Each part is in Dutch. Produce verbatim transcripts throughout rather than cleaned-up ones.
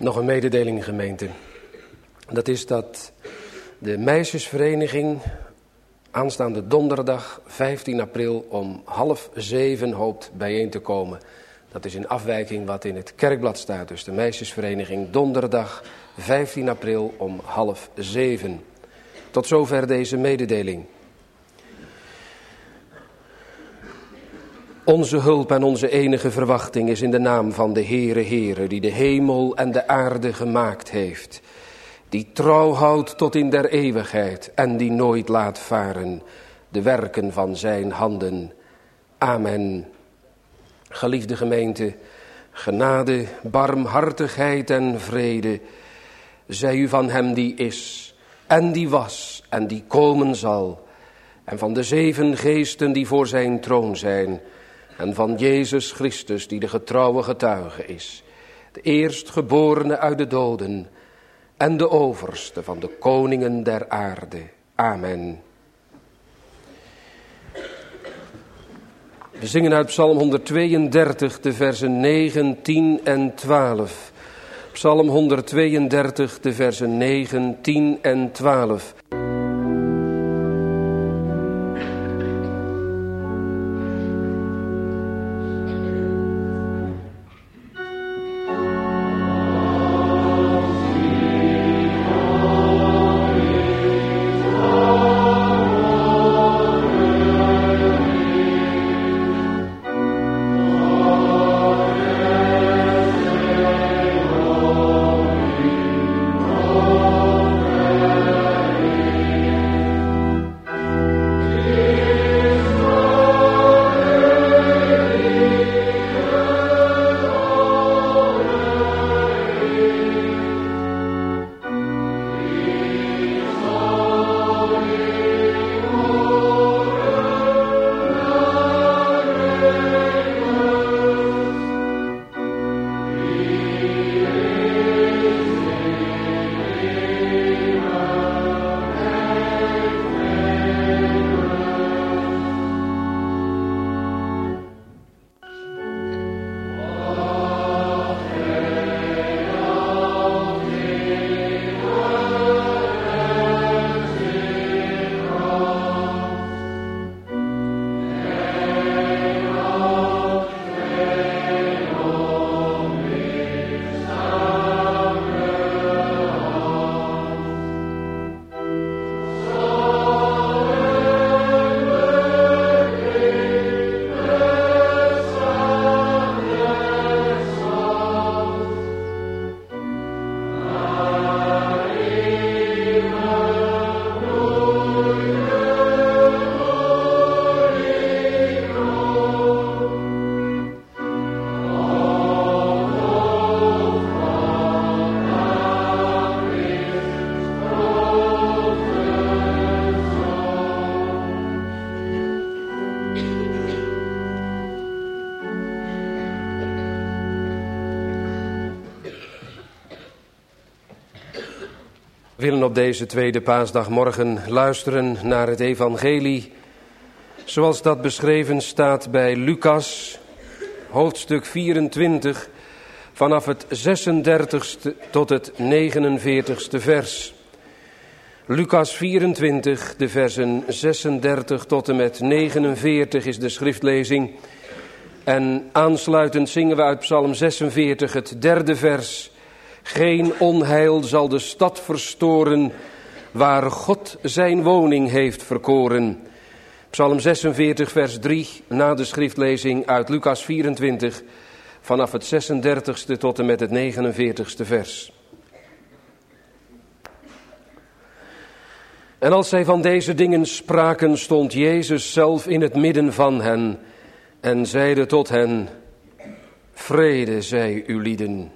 Nog een mededeling, gemeente. Dat is dat de meisjesvereniging aanstaande donderdag vijftien april om half zeven hoopt bijeen te komen. Dat is in afwijking wat in het kerkblad staat. Dus de meisjesvereniging donderdag vijftien april om half zeven. Tot zover deze mededeling. Onze hulp en onze enige verwachting is in de naam van de Heere Heere, die de hemel en de aarde gemaakt heeft. Die trouw houdt tot in der eeuwigheid en die nooit laat varen de werken van zijn handen. Amen. Geliefde gemeente, genade, barmhartigheid en vrede, zij u van hem die is en die was en die komen zal. En van de zeven geesten die voor zijn troon zijn. En van Jezus Christus die de getrouwe getuige is. De eerstgeborene uit de doden. En de overste van de koningen der aarde. Amen. We zingen uit Psalm honderdtweeëndertig de versen negen, tien en twaalf. Psalm honderdtweeëndertig de versen negen, tien en twaalf. We willen op deze tweede paasdagmorgen luisteren naar het evangelie, zoals dat beschreven staat bij Lucas, hoofdstuk vierentwintig, vanaf het zesendertigste tot het negenenveertigste vers. Lucas vierentwintig, de versen zesendertig tot en met negenenveertig is de schriftlezing. En aansluitend zingen we uit Psalm zesenveertig het derde vers. Geen onheil zal de stad verstoren, waar God zijn woning heeft verkoren. Psalm zesenveertig vers drie, na de schriftlezing uit Lucas vierentwintig, vanaf het zesendertigste tot en met het negenenveertigste vers. En als zij van deze dingen spraken, stond Jezus zelf in het midden van hen en zeide tot hen: vrede zij u lieden.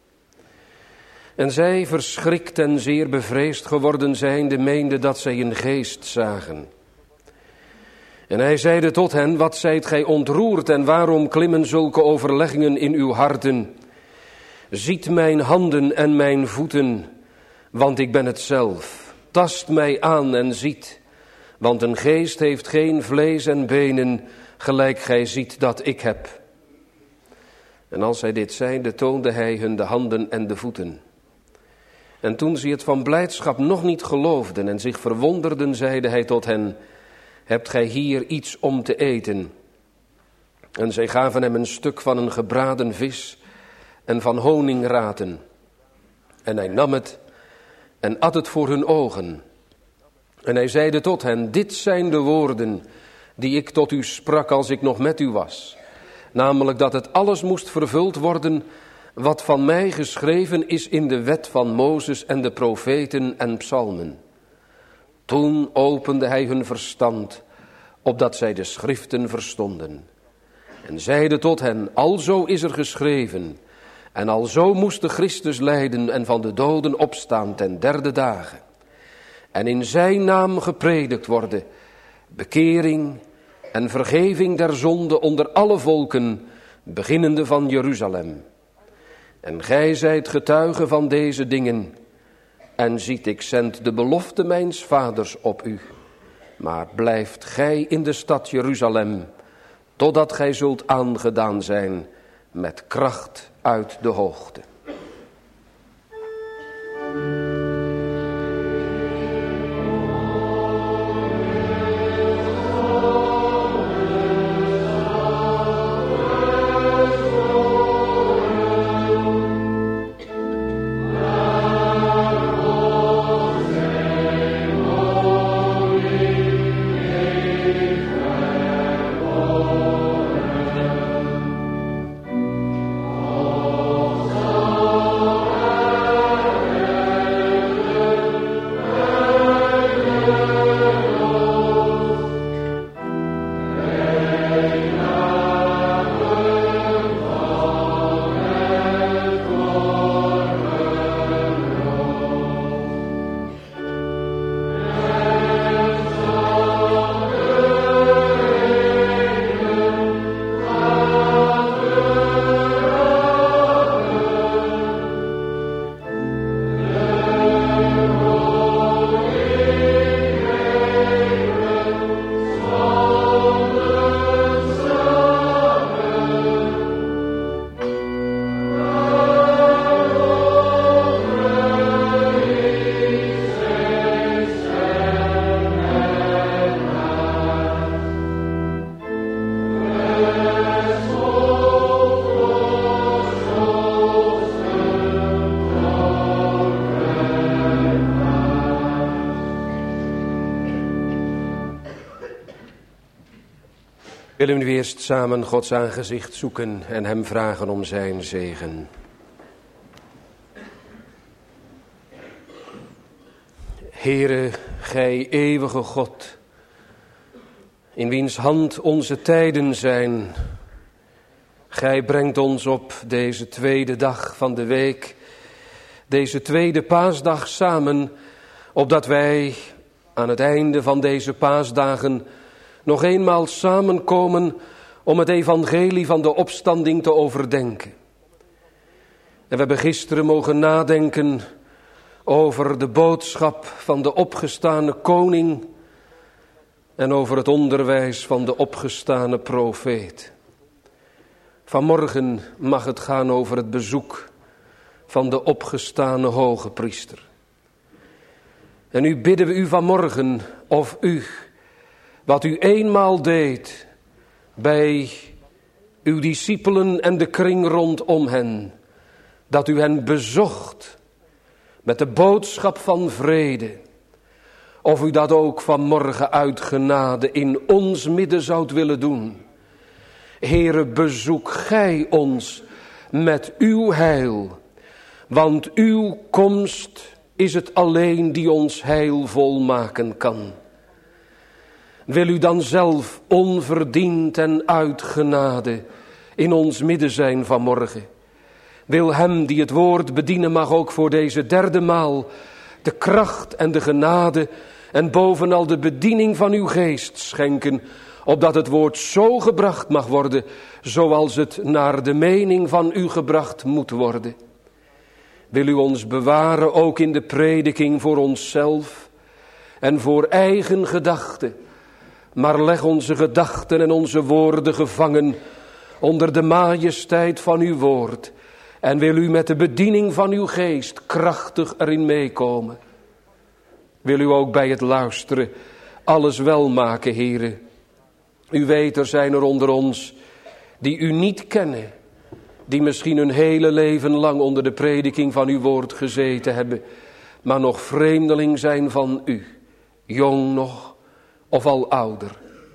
En zij, verschrikt en zeer bevreesd geworden zijnde, meenden dat zij een geest zagen. En hij zeide tot hen: wat zijt gij ontroerd en waarom klimmen zulke overleggingen in uw harten? Ziet mijn handen en mijn voeten, want ik ben het zelf. Tast mij aan en ziet, want een geest heeft geen vlees en benen, gelijk gij ziet dat ik heb. En als hij dit zeide, toonde hij hun de handen en de voeten. En toen ze het van blijdschap nog niet geloofden en zich verwonderden, zeide hij tot hen: hebt gij hier iets om te eten? En zij gaven hem een stuk van een gebraden vis en van honingraten. En hij nam het en at het voor hun ogen. En hij zeide tot hen: dit zijn de woorden die ik tot u sprak als ik nog met u was. Namelijk dat het alles moest vervuld worden wat van mij geschreven is in de wet van Mozes en de profeten en psalmen. Toen opende hij hun verstand, opdat zij de schriften verstonden. En zeide tot hen: alzo is er geschreven, en alzo moest de Christus lijden en van de doden opstaan ten derde dagen. En in zijn naam gepredikt worden, bekering en vergeving der zonde onder alle volken, beginnende van Jeruzalem. En gij zijt getuigen van deze dingen. En ziet, ik zend de belofte mijns vaders op u. Maar blijft gij in de stad Jeruzalem, totdat gij zult aangedaan zijn met kracht uit de hoogte. Willen we nu eerst samen Gods aangezicht zoeken en hem vragen om zijn zegen. Heere, gij eeuwige God, in wiens hand onze tijden zijn. Gij brengt ons op deze tweede dag van de week, deze tweede paasdag samen, opdat wij aan het einde van deze paasdagen nog eenmaal samenkomen om het evangelie van de opstanding te overdenken. En we hebben gisteren mogen nadenken over de boodschap van de opgestane koning en over het onderwijs van de opgestane profeet. Vanmorgen mag het gaan over het bezoek van de opgestane hoge priester. En nu bidden we u vanmorgen of u, wat u eenmaal deed bij uw discipelen en de kring rondom hen, dat u hen bezocht met de boodschap van vrede, of u dat ook vanmorgen uit genade in ons midden zoudt willen doen. Heere, bezoek gij ons met uw heil, want uw komst is het alleen die ons heil volmaken kan. Wil u dan zelf onverdiend en uit genade in ons midden zijn vanmorgen. Wil hem die het woord bedienen mag ook voor deze derde maal de kracht en de genade en bovenal de bediening van uw geest schenken, opdat het woord zo gebracht mag worden zoals het naar de mening van u gebracht moet worden. Wil u ons bewaren ook in de prediking voor onszelf en voor eigen gedachten. Maar leg onze gedachten en onze woorden gevangen onder de majesteit van uw woord. En wil u met de bediening van uw geest krachtig erin meekomen. Wil u ook bij het luisteren alles wel maken, Heere. U weet, er zijn er onder ons die u niet kennen. Die misschien hun hele leven lang onder de prediking van uw woord gezeten hebben. Maar nog vreemdeling zijn van u. Jong nog of al ouder.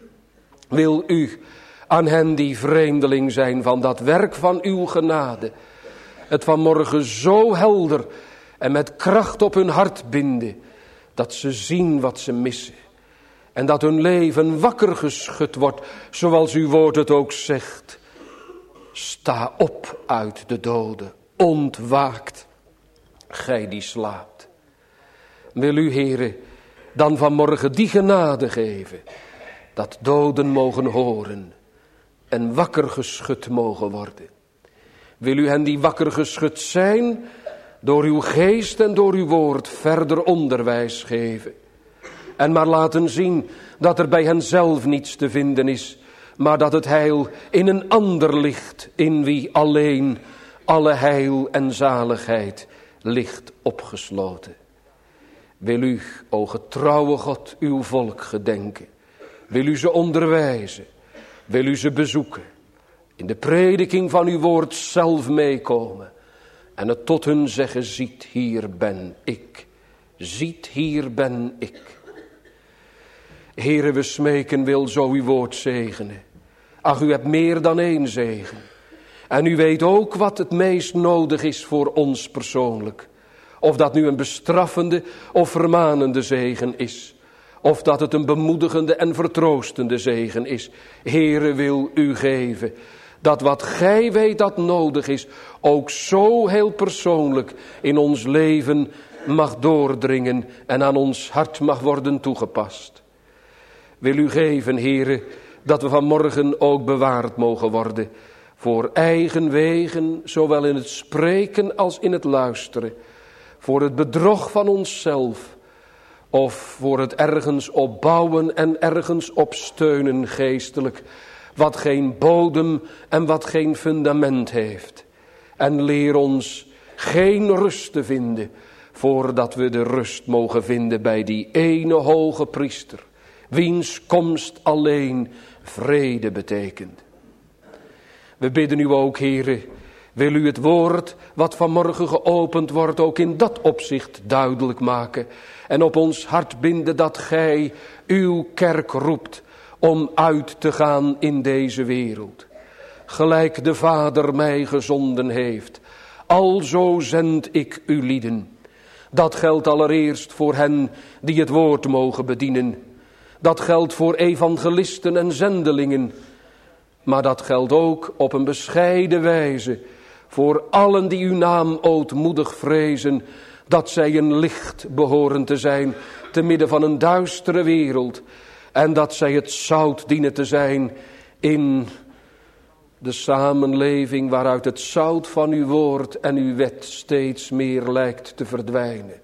Wil u aan hen die vreemdeling zijn van dat werk van uw genade. Het vanmorgen zo helder en met kracht op hun hart binden. Dat ze zien wat ze missen. En dat hun leven wakker geschud wordt. Zoals uw woord het ook zegt. Sta op uit de doden. Ontwaakt. Gij die slaapt. Wil u, Heere, dan vanmorgen die genade geven. Dat doden mogen horen. En wakker geschud mogen worden. Wil u hen die wakker geschud zijn, door uw geest en door uw woord verder onderwijs geven. En maar laten zien dat er bij hen zelf niets te vinden is, maar dat het heil in een ander ligt, in wie alleen alle heil en zaligheid ligt opgesloten. Wil u, o getrouwe God, uw volk gedenken. Wil u ze onderwijzen. Wil u ze bezoeken. In de prediking van uw woord zelf meekomen. En het tot hun zeggen, ziet hier ben ik. Ziet hier ben ik. Heere, we smeken wil zo uw woord zegenen. Ach, u hebt meer dan één zegen. En u weet ook wat het meest nodig is voor ons persoonlijk. Of dat nu een bestraffende of vermanende zegen is. Of dat het een bemoedigende en vertroostende zegen is. Heere, wil u geven dat wat gij weet dat nodig is, ook zo heel persoonlijk in ons leven mag doordringen en aan ons hart mag worden toegepast. Wil u geven, Heere, dat we vanmorgen ook bewaard mogen worden voor eigen wegen, zowel in het spreken als in het luisteren. Voor het bedrog van onszelf of voor het ergens opbouwen en ergens opsteunen geestelijk, wat geen bodem en wat geen fundament heeft. En leer ons geen rust te vinden, voordat we de rust mogen vinden bij die ene hoge priester, wiens komst alleen vrede betekent. We bidden u ook, Heere, wil u het woord wat vanmorgen geopend wordt ook in dat opzicht duidelijk maken. En op ons hart binden dat gij uw kerk roept om uit te gaan in deze wereld. Gelijk de Vader mij gezonden heeft, alzo zend ik u lieden. Dat geldt allereerst voor hen die het woord mogen bedienen. Dat geldt voor evangelisten en zendelingen. Maar dat geldt ook op een bescheiden wijze voor allen die uw naam ootmoedig vrezen, dat zij een licht behoren te zijn te midden van een duistere wereld. En dat zij het zout dienen te zijn in de samenleving waaruit het zout van uw woord en uw wet steeds meer lijkt te verdwijnen.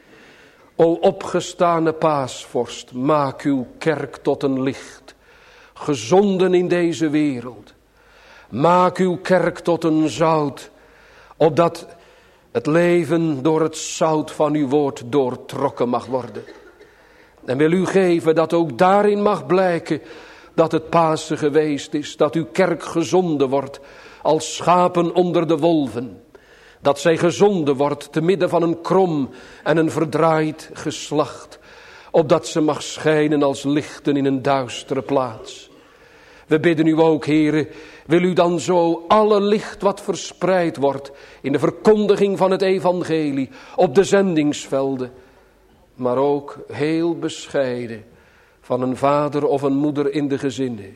O opgestane paasvorst, maak uw kerk tot een licht, gezonden in deze wereld. Maak uw kerk tot een zout, opdat het leven door het zout van uw woord doortrokken mag worden. En wil u geven dat ook daarin mag blijken dat het Pasen geweest is, dat uw kerk gezonden wordt als schapen onder de wolven. Dat zij gezonden wordt te midden van een krom en een verdraaid geslacht, opdat ze mag schijnen als lichten in een duistere plaats. We bidden u ook, Heere, wil u dan zo alle licht wat verspreid wordt in de verkondiging van het evangelie op de zendingsvelden, maar ook heel bescheiden van een vader of een moeder in de gezinnen,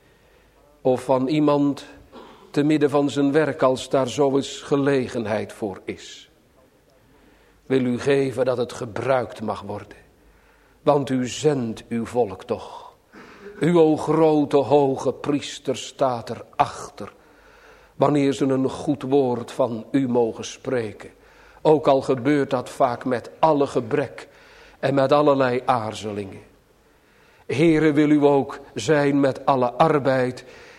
of van iemand te midden van zijn werk als daar zo eens gelegenheid voor is. Wil u geven dat het gebruikt mag worden, want u zendt uw volk toch. U, o grote hoge priester, staat erachter wanneer ze een goed woord van u mogen spreken. Ook al gebeurt dat vaak met alle gebrek en met allerlei aarzelingen. Heere, wil u ook zijn met alle arbeid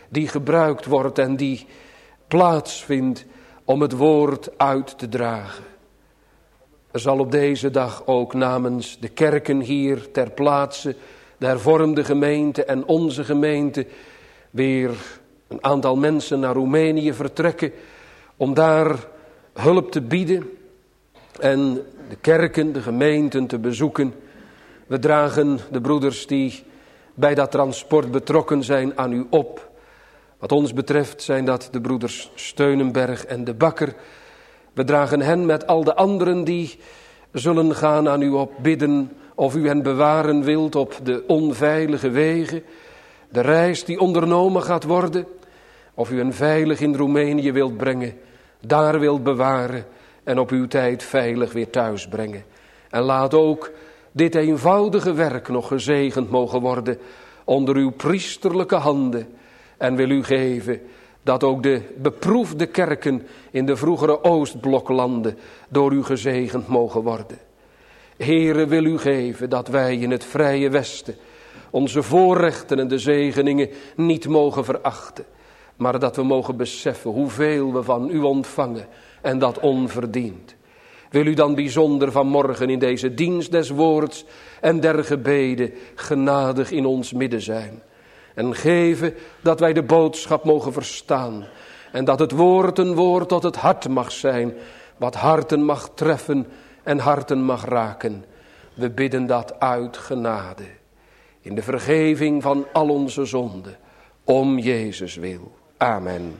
die gebruikt wordt en die plaatsvindt om het woord uit te dragen. Er zal op deze dag ook namens de kerken hier ter plaatse, de hervormde gemeente en onze gemeente, weer een aantal mensen naar Roemenië vertrekken om daar hulp te bieden en de kerken, de gemeenten te bezoeken. We dragen de broeders die bij dat transport betrokken zijn aan u op. Wat ons betreft zijn dat de broeders Steunenberg en de Bakker. We dragen hen met al de anderen die zullen gaan aan u op, bidden of u hen bewaren wilt op de onveilige wegen. De reis die ondernomen gaat worden, of u hen veilig in Roemenië wilt brengen, daar wilt bewaren en op uw tijd veilig weer thuis brengen. En laat ook dit eenvoudige werk nog gezegend mogen worden onder uw priesterlijke handen. En wil u geven dat ook de beproefde kerken in de vroegere Oostbloklanden door u gezegend mogen worden. Heere, wil u geven dat wij in het vrije Westen onze voorrechten en de zegeningen niet mogen verachten, maar dat we mogen beseffen hoeveel we van u ontvangen en dat onverdiend. Wil u dan bijzonder vanmorgen in deze dienst des woords en der gebeden genadig in ons midden zijn. En geven dat wij de boodschap mogen verstaan. En dat het woord een woord tot het hart mag zijn. Wat harten mag treffen en harten mag raken. We bidden dat uit genade. In de vergeving van al onze zonden. Om Jezus wil. Amen.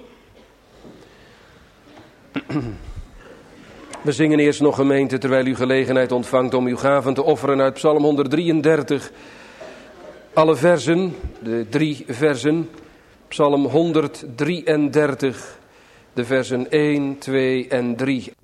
We zingen eerst nog, gemeente, terwijl u gelegenheid ontvangt om uw gaven te offeren uit Psalm honderddrieëndertig. Alle versen, de drie versen, Psalm honderddrieëndertig, de versen één, twee en drie.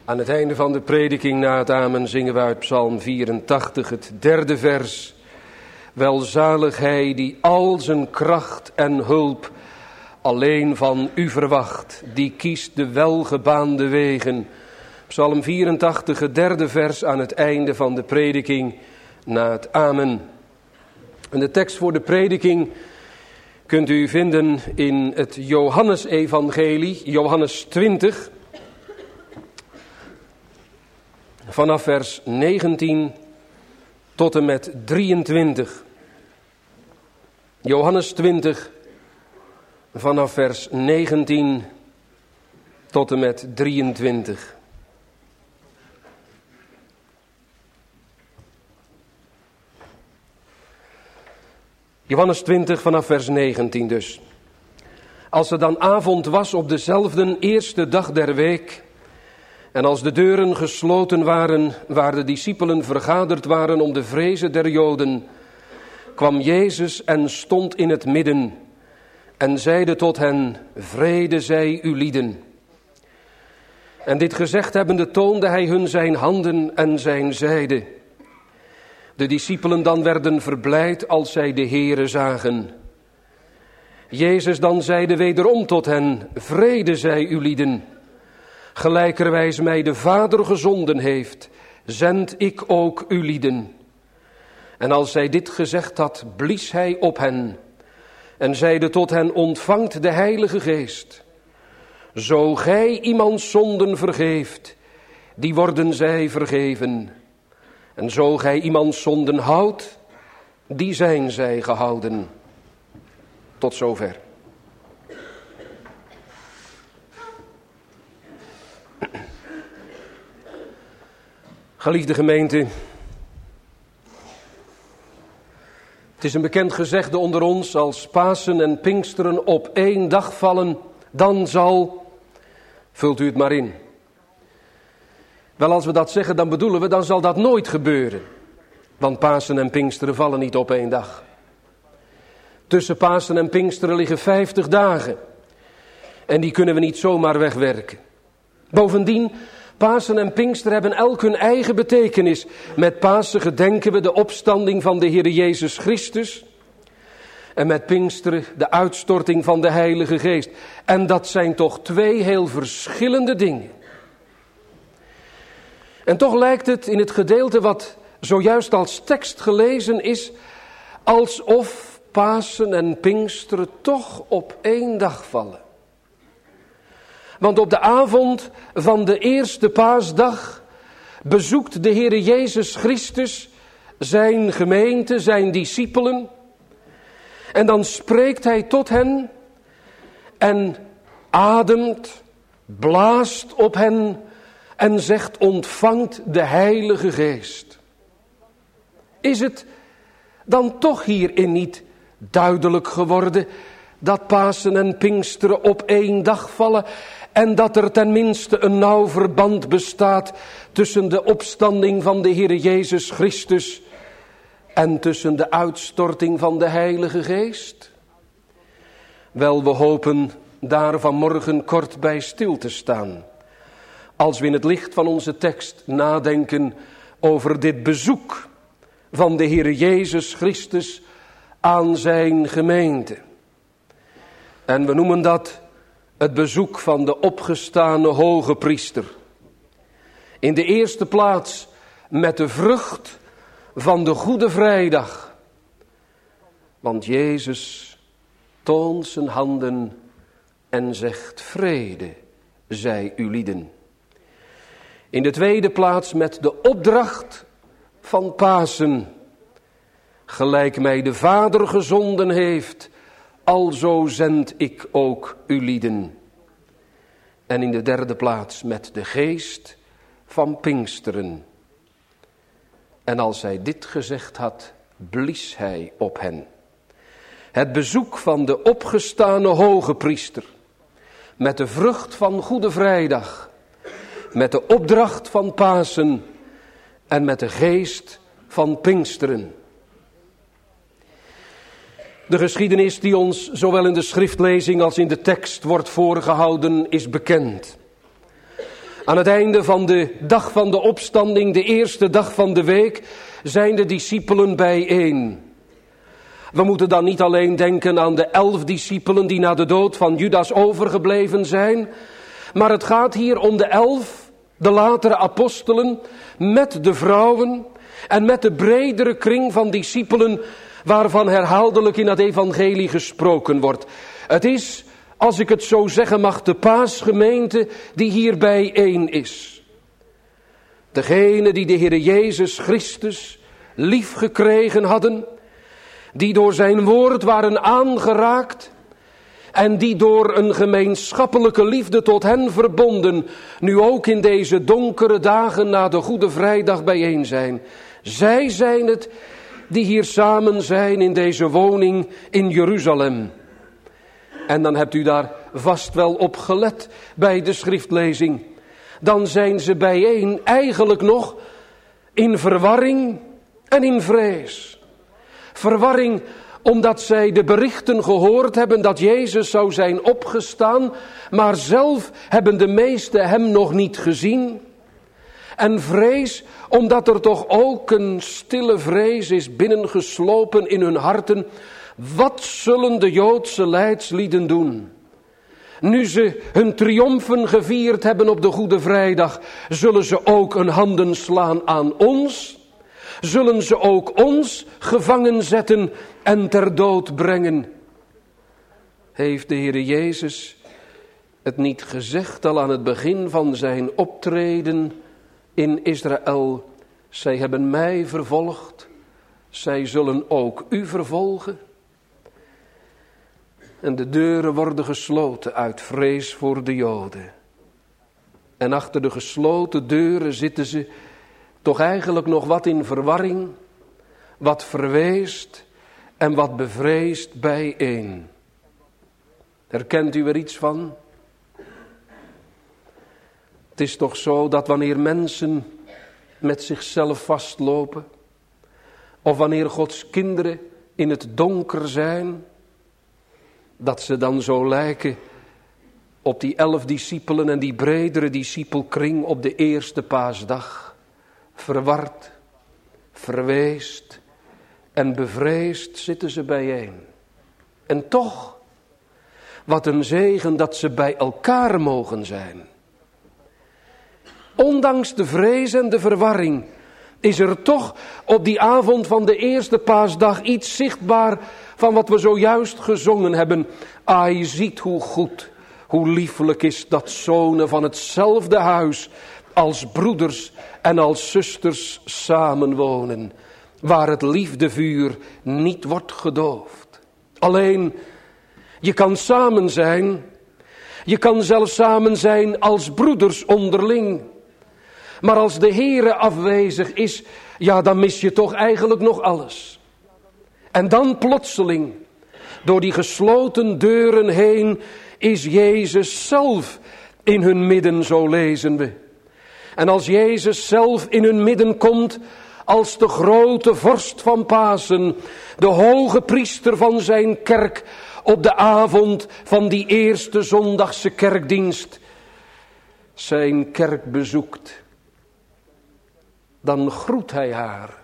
Aan het einde van de prediking na het amen zingen we uit Psalm vierentachtig het derde vers. Welzalig hij die al zijn kracht en hulp alleen van u verwacht, die kiest de welgebaande wegen. Psalm vierentachtig, het derde vers aan het einde van de prediking na het amen. En de tekst voor de prediking kunt u vinden in het Johannesevangelie, Johannes twintig, vanaf vers negentien tot en met drieëntwintig. Johannes twintig, vanaf vers negentien tot en met drieëntwintig. Johannes twintig vanaf vers negentien dus. Als er dan avond was op dezelfde eerste dag der week, en als de deuren gesloten waren, waar de discipelen vergaderd waren om de vreze der Joden, kwam Jezus en stond in het midden en zeide tot hen, vrede zij u lieden. En dit gezegd hebbende toonde hij hun zijn handen en zijn zijde. De discipelen dan werden verblijd als zij de Heere zagen. Jezus dan zeide wederom tot hen, vrede zij u lieden. Gelijkerwijs mij de Vader gezonden heeft, zend ik ook u lieden. En als zij dit gezegd had, blies hij op hen en zeide tot hen, ontvangt de Heilige Geest. Zo gij iemands zonden vergeeft, die worden zij vergeven. En zo gij iemands zonden houdt, die zijn zij gehouden. Tot zover. Geliefde gemeente, het is een bekend gezegde onder ons, als Pasen en Pinksteren op één dag vallen, dan zal, vult u het maar in. Wel, als we dat zeggen, dan bedoelen we, dan zal dat nooit gebeuren. Want Pasen en Pinksteren vallen niet op één dag. Tussen Pasen en Pinksteren liggen vijftig dagen. En die kunnen we niet zomaar wegwerken. Bovendien, Pasen en Pinksteren hebben elk hun eigen betekenis. Met Pasen gedenken we de opstanding van de Heer Jezus Christus. En met Pinksteren de uitstorting van de Heilige Geest. En dat zijn toch twee heel verschillende dingen. En toch lijkt het in het gedeelte wat zojuist als tekst gelezen is, alsof Pasen en Pinksteren toch op één dag vallen. Want op de avond van de eerste paasdag bezoekt de Heer Jezus Christus zijn gemeente, zijn discipelen. En dan spreekt hij tot hen en ademt, blaast op hen en zegt, ontvangt de Heilige Geest. Is het dan toch hierin niet duidelijk geworden dat Pasen en Pinksteren op één dag vallen en dat er tenminste een nauw verband bestaat tussen de opstanding van de Heer Jezus Christus en tussen de uitstorting van de Heilige Geest? Wel, we hopen daar vanmorgen kort bij stil te staan, als we in het licht van onze tekst nadenken over dit bezoek van de Heer Jezus Christus aan zijn gemeente. En we noemen dat het bezoek van de opgestane hoge priester. In de eerste plaats met de vrucht van de Goede Vrijdag. Want Jezus toont zijn handen en zegt, vrede zij u lieden. In de tweede plaats met de opdracht van Pasen. Gelijk mij de Vader gezonden heeft, alzo zend ik ook u lieden. En in de derde plaats met de geest van Pinksteren. En als hij dit gezegd had, blies hij op hen. Het bezoek van de opgestane hoge priester, met de vrucht van Goede Vrijdag, met de opdracht van Pasen en met de geest van Pinksteren. De geschiedenis die ons zowel in de schriftlezing als in de tekst wordt voorgehouden is bekend. Aan het einde van de dag van de opstanding, de eerste dag van de week, zijn de discipelen bijeen. We moeten dan niet alleen denken aan de elf discipelen die na de dood van Judas overgebleven zijn, maar het gaat hier om de elf, de latere apostelen, met de vrouwen en met de bredere kring van discipelen waarvan herhaaldelijk in het evangelie gesproken wordt. Het is, als ik het zo zeggen mag, de paasgemeente die hier bijeen is. Degene die de Heer Jezus Christus lief gekregen hadden, die door zijn woord waren aangeraakt en die door een gemeenschappelijke liefde tot hen verbonden, nu ook in deze donkere dagen na de Goede Vrijdag bijeen zijn. Zij zijn het die hier samen zijn in deze woning in Jeruzalem. En dan hebt u daar vast wel op gelet bij de schriftlezing. Dan zijn ze bijeen eigenlijk nog in verwarring en in vrees. Verwarring omdat zij de berichten gehoord hebben dat Jezus zou zijn opgestaan, maar zelf hebben de meesten hem nog niet gezien. En vrees omdat er toch ook een stille vrees is binnengeslopen in hun harten. Wat zullen de Joodse leidslieden doen? Nu ze hun triomfen gevierd hebben op de Goede Vrijdag, zullen ze ook een handen slaan aan ons? Zullen ze ook ons gevangen zetten en ter dood brengen? Heeft de Heer Jezus het niet gezegd al aan het begin van zijn optreden in Israël? Zij hebben mij vervolgd, zij zullen ook u vervolgen. En de deuren worden gesloten uit vrees voor de Joden. En achter de gesloten deuren zitten ze toch eigenlijk nog wat in verwarring, wat verweest en wat bevreesd bijeen. Herkent u er iets van? Het is toch zo dat wanneer mensen met zichzelf vastlopen, of wanneer Gods kinderen in het donker zijn, dat ze dan zo lijken op die elf discipelen en die bredere discipelkring op de eerste paasdag. Verward, verweest en bevreesd zitten ze bijeen. En toch, wat een zegen dat ze bij elkaar mogen zijn. Ondanks de vrees en de verwarring is er toch op die avond van de eerste paasdag iets zichtbaar van wat we zojuist gezongen hebben. Ah, je ziet hoe goed, hoe liefelijk is dat zonen van hetzelfde huis als broeders en als zusters samenwonen, waar het liefdevuur niet wordt gedoofd. Alleen, je kan samen zijn, je kan zelfs samen zijn als broeders onderling. Maar als de Heere afwezig is, ja, dan mis je toch eigenlijk nog alles. En dan plotseling, door die gesloten deuren heen, is Jezus zelf in hun midden, zo lezen we. En als Jezus zelf in hun midden komt, als de grote vorst van Pasen, de hoge priester van zijn kerk, op de avond van die eerste zondagse kerkdienst, zijn kerk bezoekt, dan groet hij haar.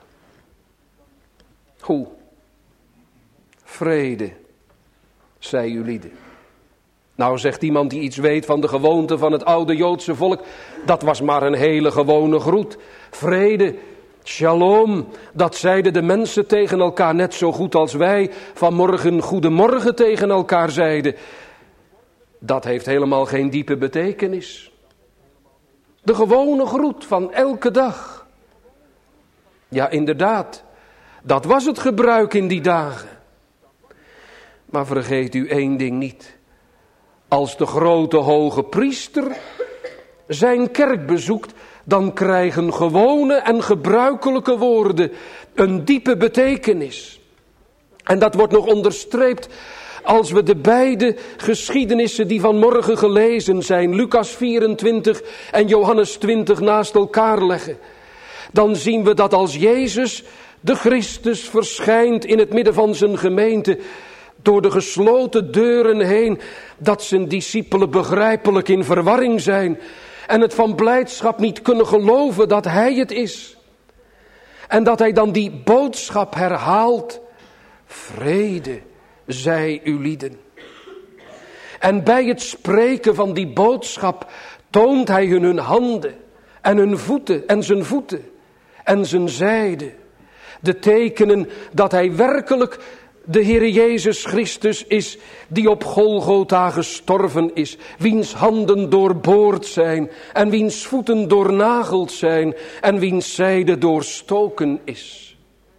Hoe? Vrede, zij ulieden. Nou, zegt iemand die iets weet van de gewoonte van het oude Joodse volk, dat was maar een hele gewone groet. Vrede, shalom, dat zeiden de mensen tegen elkaar net zo goed als wij vanmorgen goedemorgen tegen elkaar zeiden. Dat heeft helemaal geen diepe betekenis. De gewone groet van elke dag. Ja, inderdaad, dat was het gebruik in die dagen. Maar vergeet u één ding niet. Als de grote hoge priester zijn kerk bezoekt, dan krijgen gewone en gebruikelijke woorden een diepe betekenis. En dat wordt nog onderstreept als we de beide geschiedenissen die vanmorgen gelezen zijn, Lucas vierentwintig en Johannes twintig, naast elkaar leggen. Dan zien we dat als Jezus, de Christus, verschijnt in het midden van zijn gemeente, door de gesloten deuren heen, dat zijn discipelen begrijpelijk in verwarring zijn. en het van blijdschap niet kunnen geloven dat hij het is. En dat hij dan die boodschap herhaalt: vrede zij uw lieden. En bij het spreken van die boodschap toont hij hun hun handen en hun voeten en zijn voeten en zijn zijde. De tekenen dat hij werkelijk de Heere Jezus Christus is die op Golgotha gestorven is. Wiens handen doorboord zijn en wiens voeten doornageld zijn en wiens zijde doorstoken is.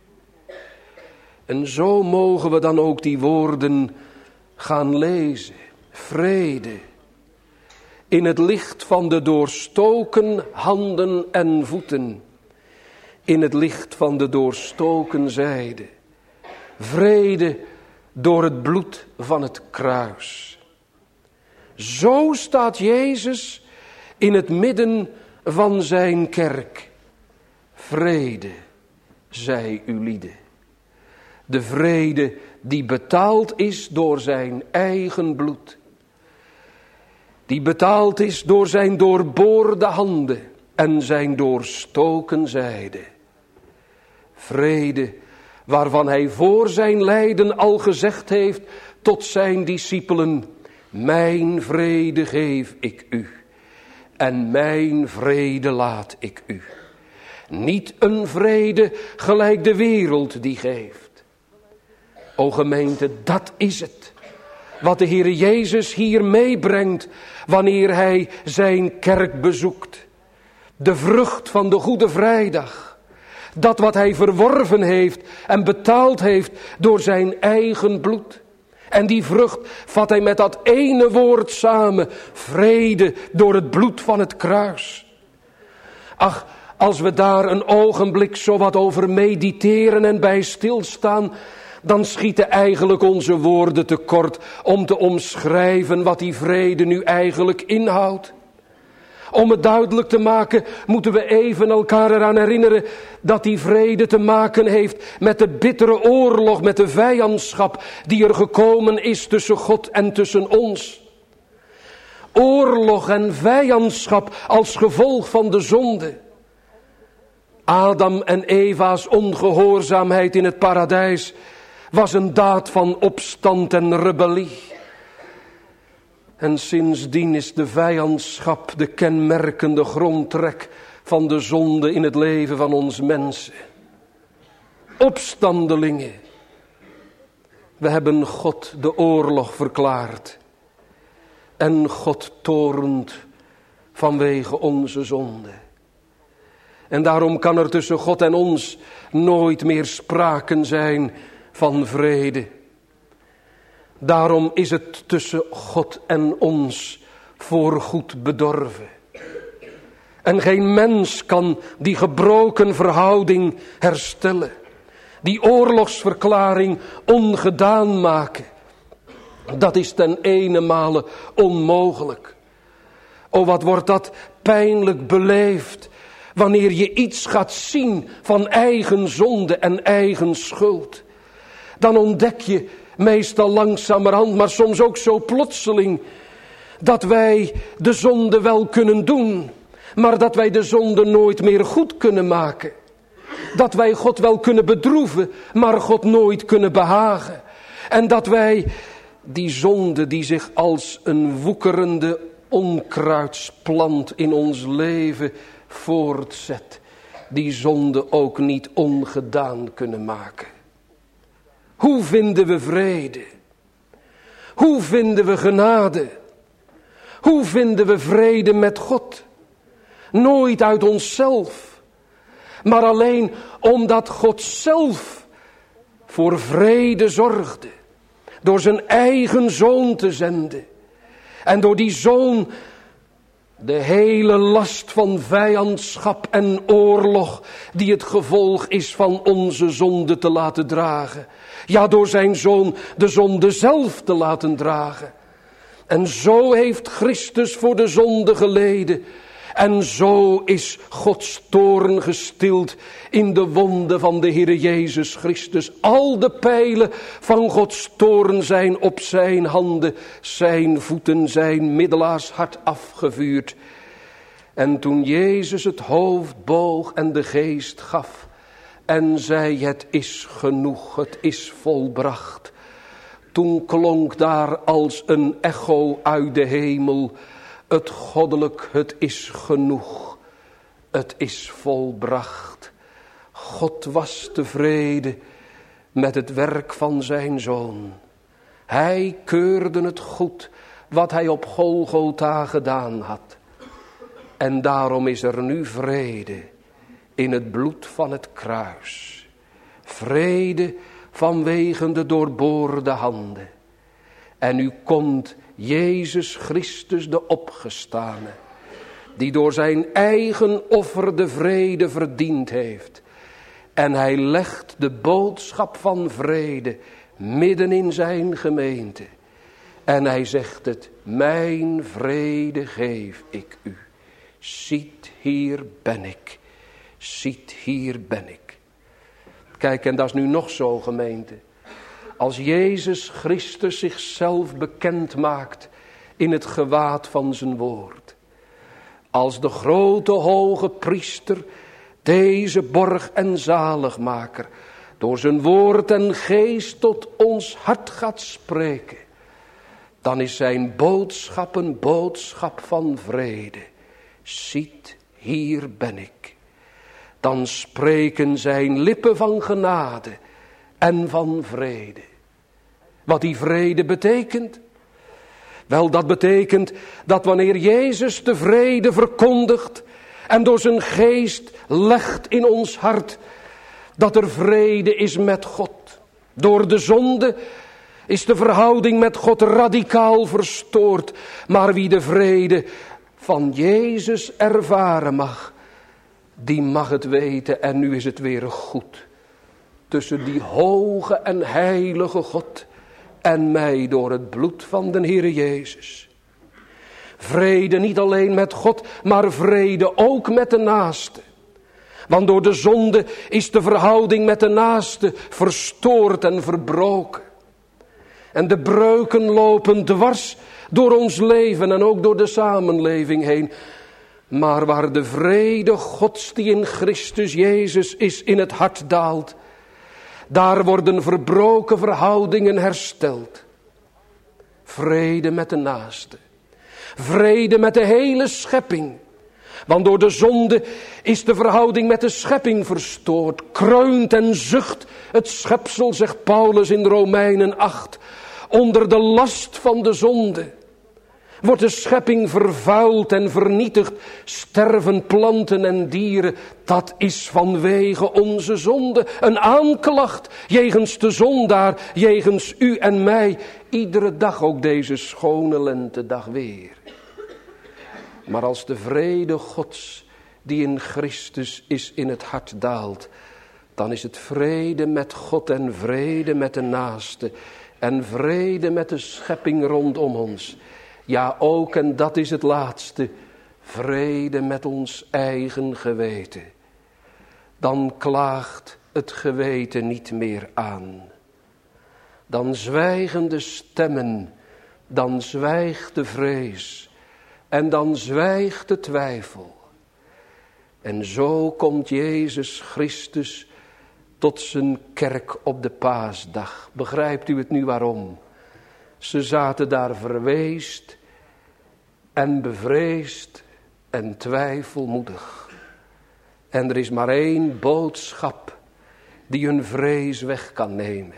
En zo mogen we dan ook die woorden gaan lezen. Vrede. In het licht van de doorstoken handen en voeten. In het licht van de doorstoken zijde. Vrede door het bloed van het kruis. Zo staat Jezus in het midden van zijn kerk. Vrede zij uw lieden. De vrede die betaald is door zijn eigen bloed. Die betaald is door zijn doorboorde handen en zijn doorstoken zijde. Vrede waarvan hij voor zijn lijden al gezegd heeft tot zijn discipelen: mijn vrede geef ik u en mijn vrede laat ik u. Niet een vrede gelijk de wereld die geeft. O gemeente, dat is het wat de Heer Jezus hier meebrengt wanneer hij zijn kerk bezoekt. De vrucht van de Goede Vrijdag. Dat wat hij verworven heeft en betaald heeft door zijn eigen bloed. En die vrucht vat hij met dat ene woord samen: vrede door het bloed van het kruis. Ach, als we daar een ogenblik zo wat over mediteren en bij stilstaan, dan schieten eigenlijk onze woorden tekort om te omschrijven wat die vrede nu eigenlijk inhoudt. Om het duidelijk te maken, moeten we even elkaar eraan herinneren dat die vrede te maken heeft met de bittere oorlog, met de vijandschap die er gekomen is tussen God en tussen ons. Oorlog en vijandschap als gevolg van de zonde. Adam en Eva's ongehoorzaamheid in het paradijs was een daad van opstand en rebellie. En sindsdien is de vijandschap de kenmerkende grondtrek van de zonde in het leven van ons mensen. Opstandelingen. We hebben God de oorlog verklaard. En God torent vanwege onze zonde. En daarom kan er tussen God en ons nooit meer sprake zijn van vrede. Daarom is het tussen God en ons voorgoed bedorven. En geen mens kan die gebroken verhouding herstellen. Die oorlogsverklaring ongedaan maken. Dat is ten ene onmogelijk. O, wat wordt dat pijnlijk beleefd wanneer je iets gaat zien van eigen zonde en eigen schuld. Dan ontdek je meestal langzamerhand, maar soms ook zo plotseling, dat wij de zonde wel kunnen doen, maar dat wij de zonde nooit meer goed kunnen maken. Dat wij God wel kunnen bedroeven, maar God nooit kunnen behagen. En dat wij die zonde die zich als een woekerende onkruidsplant in ons leven voortzet, die zonde ook niet ongedaan kunnen maken. Hoe vinden we vrede? Hoe vinden we genade? Hoe vinden we vrede met God? Nooit uit onszelf, maar alleen omdat God zelf voor vrede zorgde. Door zijn eigen zoon te zenden. En door die zoon de hele last van vijandschap en oorlog die het gevolg is van onze zonde te laten dragen. Ja, door zijn zoon de zonde zelf te laten dragen. En zo heeft Christus voor de zonde geleden. En zo is Gods toorn gestild in de wonden van de Heere Jezus Christus. Al de pijlen van Gods toorn zijn op zijn handen, zijn voeten, zijn middelaarshart afgevuurd. En toen Jezus het hoofd boog en de geest gaf en zei: het is genoeg, het is volbracht. Toen klonk daar als een echo uit de hemel het goddelijk: het is genoeg, het is volbracht. God was tevreden met het werk van zijn Zoon. Hij keurde het goed wat hij op Golgotha gedaan had. En daarom is er nu vrede in het bloed van het kruis. Vrede vanwege de doorboorde handen. En nu komt Jezus Christus de opgestane, die door zijn eigen offer de vrede verdiend heeft. En hij legt de boodschap van vrede midden in zijn gemeente. En hij zegt het: mijn vrede geef ik u. Ziet, hier ben ik. Ziet, hier ben ik. Kijk, en dat is nu nog zo, gemeente. Als Jezus Christus zichzelf bekend maakt in het gewaad van zijn woord. Als de grote hoge priester, deze borg en zaligmaker, door zijn woord en geest tot ons hart gaat spreken. Dan is zijn boodschap een boodschap van vrede. Ziet, hier ben ik. Dan spreken zijn lippen van genade en van vrede. Wat die vrede betekent? Wel, dat betekent dat wanneer Jezus de vrede verkondigt en door zijn geest legt in ons hart, dat er vrede is met God. Door de zonde is de verhouding met God radicaal verstoord. Maar wie de vrede van Jezus ervaren mag, die mag het weten. En nu is het weer goed tussen die hoge en heilige God en mij door het bloed van de Heere Jezus. Vrede niet alleen met God, maar vrede ook met de naaste. Want door de zonde is de verhouding met de naaste verstoord en verbroken. En de breuken lopen dwars door ons leven en ook door de samenleving heen. Maar waar de vrede Gods die in Christus Jezus is in het hart daalt, daar worden verbroken verhoudingen hersteld. Vrede met de naaste. Vrede met de hele schepping. Want door de zonde is de verhouding met de schepping verstoord. Kreunt en zucht het schepsel, zegt Paulus in Romeinen acht. Onder de last van de zonde wordt de schepping vervuild en vernietigd. Sterven planten en dieren. Dat is vanwege onze zonde een aanklacht jegens de zondaar, jegens u en mij. Iedere dag, ook deze schone lentedag weer. Maar als de vrede Gods die in Christus is in het hart daalt, dan is het vrede met God en vrede met de naaste en vrede met de schepping rondom ons. Ja, ook, en dat is het laatste, vrede met ons eigen geweten. Dan klaagt het geweten niet meer aan. Dan zwijgen de stemmen, dan zwijgt de vrees. En dan zwijgt de twijfel. En zo komt Jezus Christus tot zijn kerk op de paasdag. Begrijpt u het nu waarom? Ze zaten daar verweest en bevreesd en twijfelmoedig. En er is maar één boodschap die hun vrees weg kan nemen.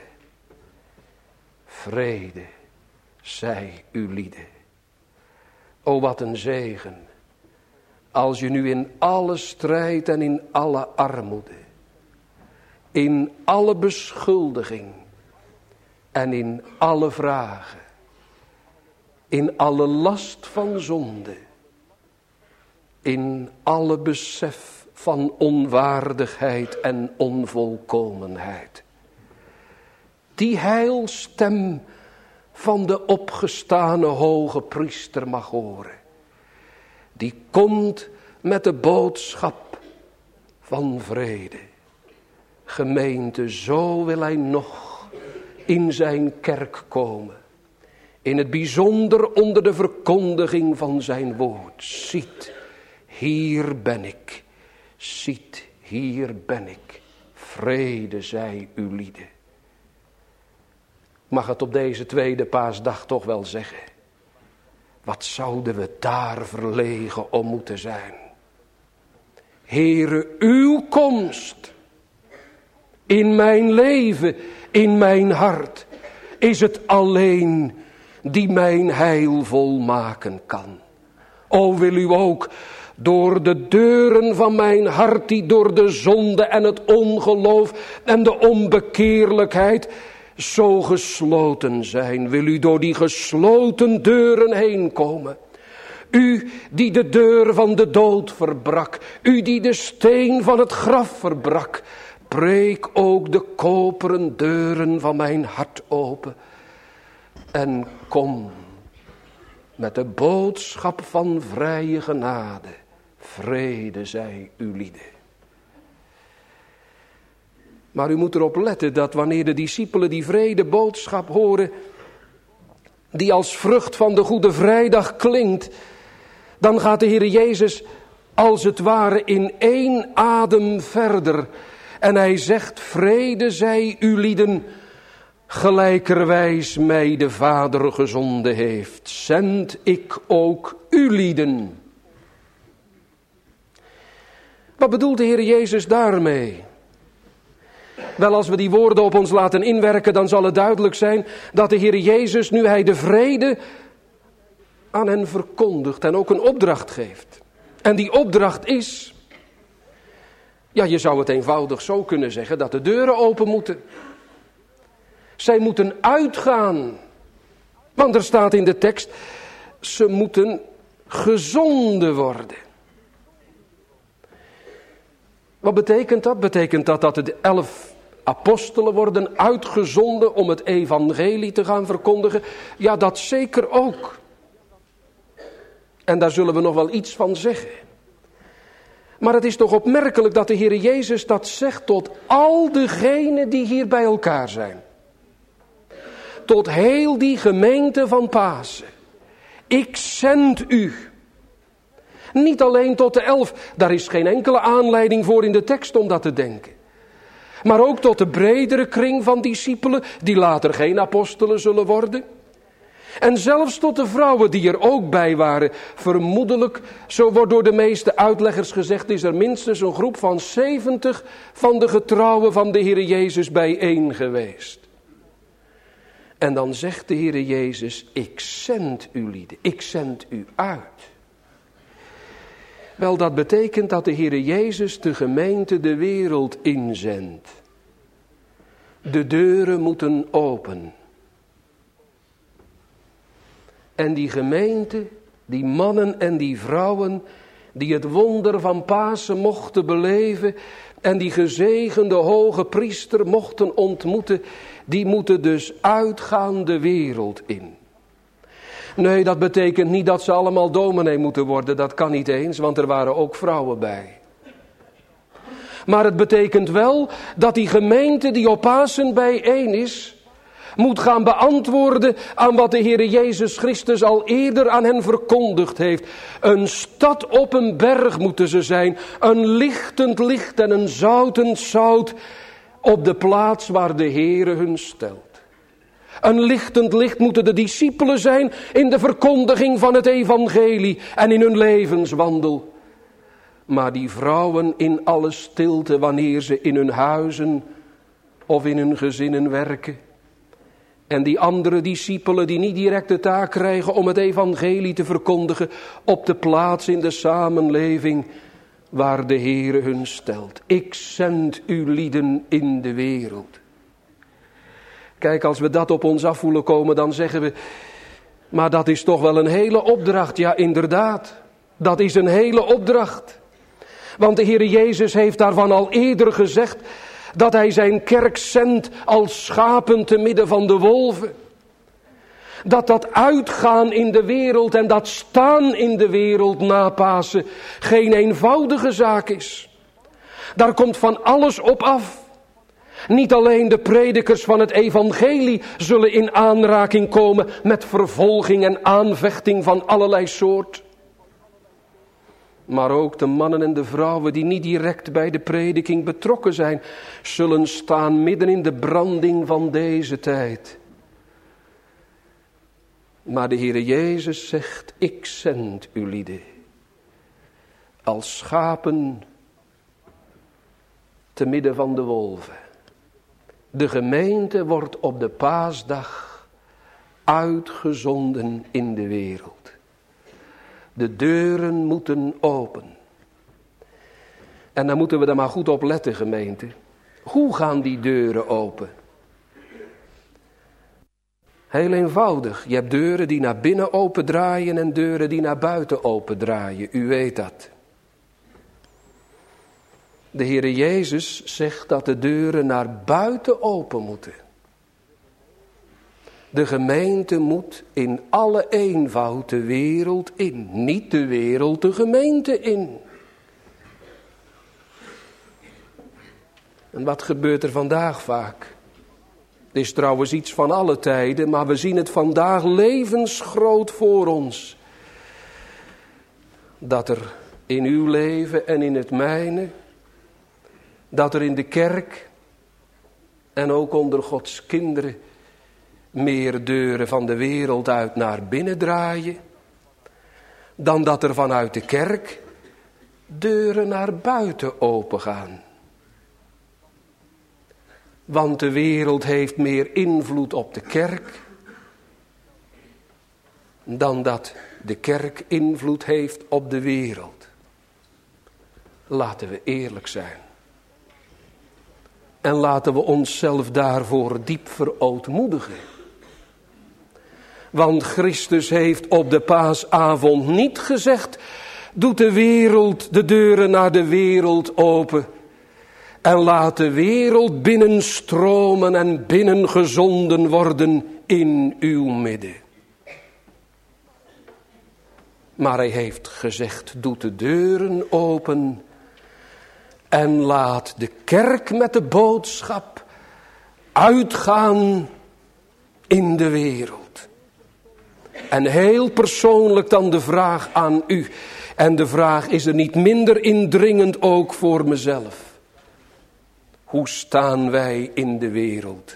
Vrede zij uw lieden. O, wat een zegen, als je nu in alle strijd en in alle armoede, in alle beschuldiging en in alle vragen, in alle last van zonde, in alle besef van onwaardigheid en onvolkomenheid, die heilstem van de opgestane hoge priester mag horen. Die komt met de boodschap van vrede. Gemeente, zo wil hij nog in zijn kerk komen. In het bijzonder onder de verkondiging van zijn woord. Ziet, hier ben ik. Ziet, hier ben ik. Vrede zij uw lieden. Mag het op deze tweede paasdag toch wel zeggen. Wat zouden we daar verlegen om moeten zijn. Heere, uw komst in mijn leven, in mijn hart, is het alleen die mijn heil volmaken kan. O, wil u ook door de deuren van mijn hart, die door de zonde en het ongeloof en de onbekeerlijkheid zo gesloten zijn, wil u door die gesloten deuren heen komen. U die de deur van de dood verbrak, u die de steen van het graf verbrak, breek ook de koperen deuren van mijn hart open. En kom met de boodschap van vrije genade. Vrede zij uw lieden. Maar u moet erop letten dat wanneer de discipelen die vrede boodschap horen, die als vrucht van de Goede Vrijdag klinkt, dan gaat de Heer Jezus als het ware in één adem verder. En hij zegt, vrede zij uw lieden, gelijkerwijs mij de Vader gezonden heeft, zend ik ook uw lieden. Wat bedoelt de Heer Jezus daarmee? Wel, als we die woorden op ons laten inwerken, dan zal het duidelijk zijn dat de Heer Jezus, nu hij de vrede aan hen verkondigt en ook een opdracht geeft. En die opdracht is, ja, je zou het eenvoudig zo kunnen zeggen, dat de deuren open moeten. Zij moeten uitgaan. Want er staat in de tekst, ze moeten gezonden worden. Wat betekent dat? Betekent dat dat de elf apostelen worden uitgezonden om het evangelie te gaan verkondigen? Ja, dat zeker ook. En daar zullen we nog wel iets van zeggen. Maar het is toch opmerkelijk dat de Heer Jezus dat zegt tot al degenen die hier bij elkaar zijn. Tot heel die gemeente van Pasen. Ik zend u. Niet alleen tot de elf, daar is geen enkele aanleiding voor in de tekst om dat te denken. Maar ook tot de bredere kring van discipelen, die later geen apostelen zullen worden. En zelfs tot de vrouwen die er ook bij waren. Vermoedelijk, zo wordt door de meeste uitleggers gezegd, is er minstens een groep van zeventig van de getrouwen van de Heer Jezus bijeen geweest. En dan zegt de Heer Jezus, ik zend u lieden, ik zend u uit. Wel, dat betekent dat de Heer Jezus de gemeente de wereld inzendt. De deuren moeten open. En die gemeente, die mannen en die vrouwen, die het wonder van Pasen mochten beleven en die gezegende hoge priester mochten ontmoeten, die moeten dus uitgaan de wereld in. Nee, dat betekent niet dat ze allemaal dominee moeten worden, dat kan niet eens, want er waren ook vrouwen bij. Maar het betekent wel dat die gemeente die op Pasen bijeen is, moet gaan beantwoorden aan wat de Heer Jezus Christus al eerder aan hen verkondigd heeft. Een stad op een berg moeten ze zijn, een lichtend licht en een zoutend zout op de plaats waar de Heer hun stelt. Een lichtend licht moeten de discipelen zijn in de verkondiging van het evangelie en in hun levenswandel. Maar die vrouwen in alle stilte wanneer ze in hun huizen of in hun gezinnen werken. En die andere discipelen die niet direct de taak krijgen om het evangelie te verkondigen op de plaats in de samenleving waar de Heere hun stelt. Ik zend uw lieden in de wereld. Kijk, als we dat op ons af voelen komen, dan zeggen we, maar dat is toch wel een hele opdracht. Ja, inderdaad, dat is een hele opdracht. Want de Heere Jezus heeft daarvan al eerder gezegd dat hij zijn kerk zendt als schapen te midden van de wolven. Dat dat uitgaan in de wereld en dat staan in de wereld na Pasen geen eenvoudige zaak is. Daar komt van alles op af. Niet alleen de predikers van het evangelie zullen in aanraking komen met vervolging en aanvechting van allerlei soort. maar ook de mannen en de vrouwen die niet direct bij de prediking betrokken zijn, zullen staan midden in de branding van deze tijd. Maar de Heere Jezus zegt, ik zend u lieden als schapen te midden van de wolven. De gemeente wordt op de paasdag uitgezonden in de wereld. De deuren moeten open. En dan moeten we er maar goed op letten, gemeente. Hoe gaan die deuren open? Heel eenvoudig. Je hebt deuren die naar binnen opendraaien en deuren die naar buiten opendraaien. U weet dat. De Heere Jezus zegt dat de deuren naar buiten open moeten. De gemeente moet in alle eenvoud de wereld in. Niet de wereld de gemeente in. En wat gebeurt er vandaag vaak? Het is trouwens iets van alle tijden, maar we zien het vandaag levensgroot voor ons. Dat er in uw leven en in het mijne, dat er in de kerk en ook onder Gods kinderen meer deuren van de wereld uit naar binnen draaien, dan dat er vanuit de kerk deuren naar buiten opengaan. Want de wereld heeft meer invloed op de kerk dan dat de kerk invloed heeft op de wereld. Laten we eerlijk zijn. En laten we onszelf daarvoor diep verootmoedigen. Want Christus heeft op de paasavond niet gezegd, doet de wereld de deuren naar de wereld open. En laat de wereld binnenstromen en binnengezonden worden in uw midden. Maar hij heeft gezegd, doet de deuren open en laat de kerk met de boodschap uitgaan in de wereld. En heel persoonlijk dan de vraag aan u. En de vraag is er niet minder indringend ook voor mezelf. Hoe staan wij in de wereld?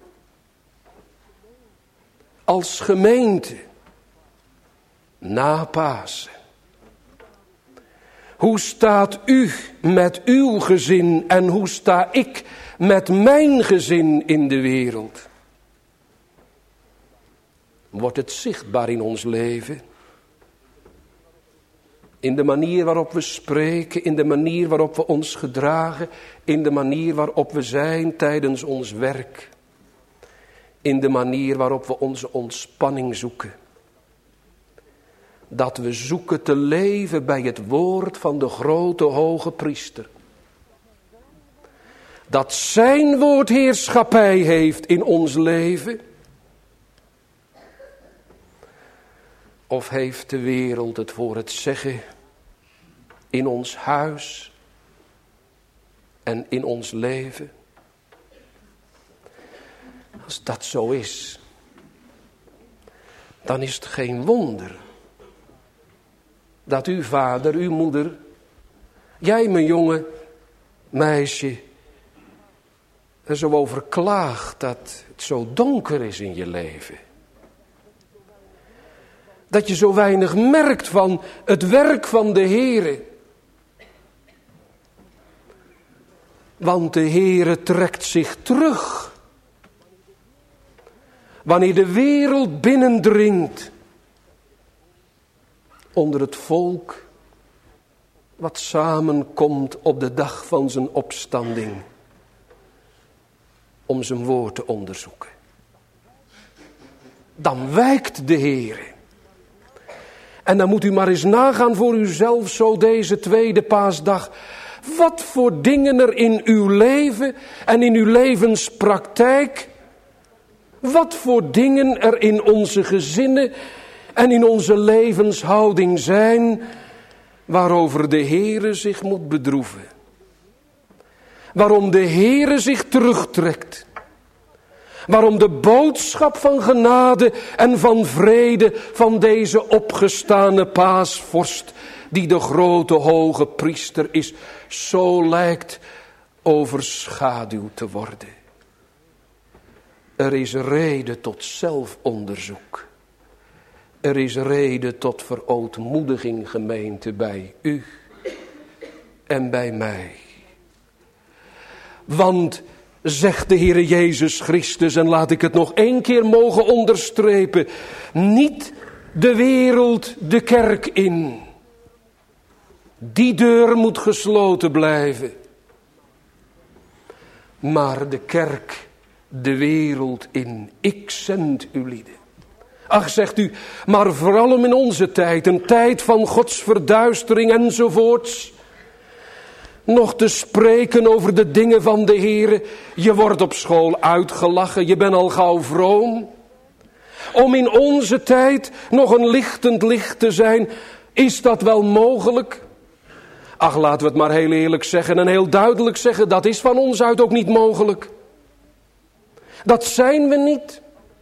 Als gemeente, na Pasen. Hoe staat u met uw gezin en hoe sta ik met mijn gezin in de wereld? Wordt het zichtbaar in ons leven? In de manier waarop we spreken, in de manier waarop we ons gedragen, in de manier waarop we zijn tijdens ons werk. In de manier waarop we onze ontspanning zoeken. Dat we zoeken te leven bij het woord van de grote hoge priester. Dat zijn woord heerschappij heeft in ons leven. Of heeft de wereld het voor het zeggen in ons huis en in ons leven? Als dat zo is, dan is het geen wonder dat uw vader, uw moeder, jij mijn jonge meisje, er zo over klaagt dat het zo donker is in je leven. Dat je zo weinig merkt van het werk van de Heere. Want de Heere trekt zich terug. Wanneer de wereld binnendringt. Onder het volk wat samenkomt op de dag van zijn opstanding. Om zijn woord te onderzoeken. Dan wijkt de Heere. En dan moet u maar eens nagaan voor uzelf zo deze tweede paasdag. Wat voor dingen er in uw leven en in uw levenspraktijk. Wat voor dingen er in onze gezinnen en in onze levenshouding zijn. Waarover de Heere zich moet bedroeven. Waarom de Heere zich terugtrekt. Waarom de boodschap van genade en van vrede van deze opgestane paasvorst, die de grote hoge priester is, zo lijkt overschaduwd te worden. Er is reden tot zelfonderzoek. Er is reden tot verootmoediging, gemeente, bij u en bij mij. Want, zegt de Heere Jezus Christus, en laat ik het nog één keer mogen onderstrepen, niet de wereld de kerk in. Die deur moet gesloten blijven. Maar de kerk de wereld in. Ik zend u lieden. Ach, zegt u, maar vooral in onze tijd, een tijd van Gods verduistering enzovoorts, nog te spreken over de dingen van de Heere. Je wordt op school uitgelachen, je bent al gauw vroom. Om in onze tijd nog een lichtend licht te zijn, is dat wel mogelijk? Ach, laten we het maar heel eerlijk zeggen en heel duidelijk zeggen, dat is van ons uit ook niet mogelijk. Dat zijn we niet.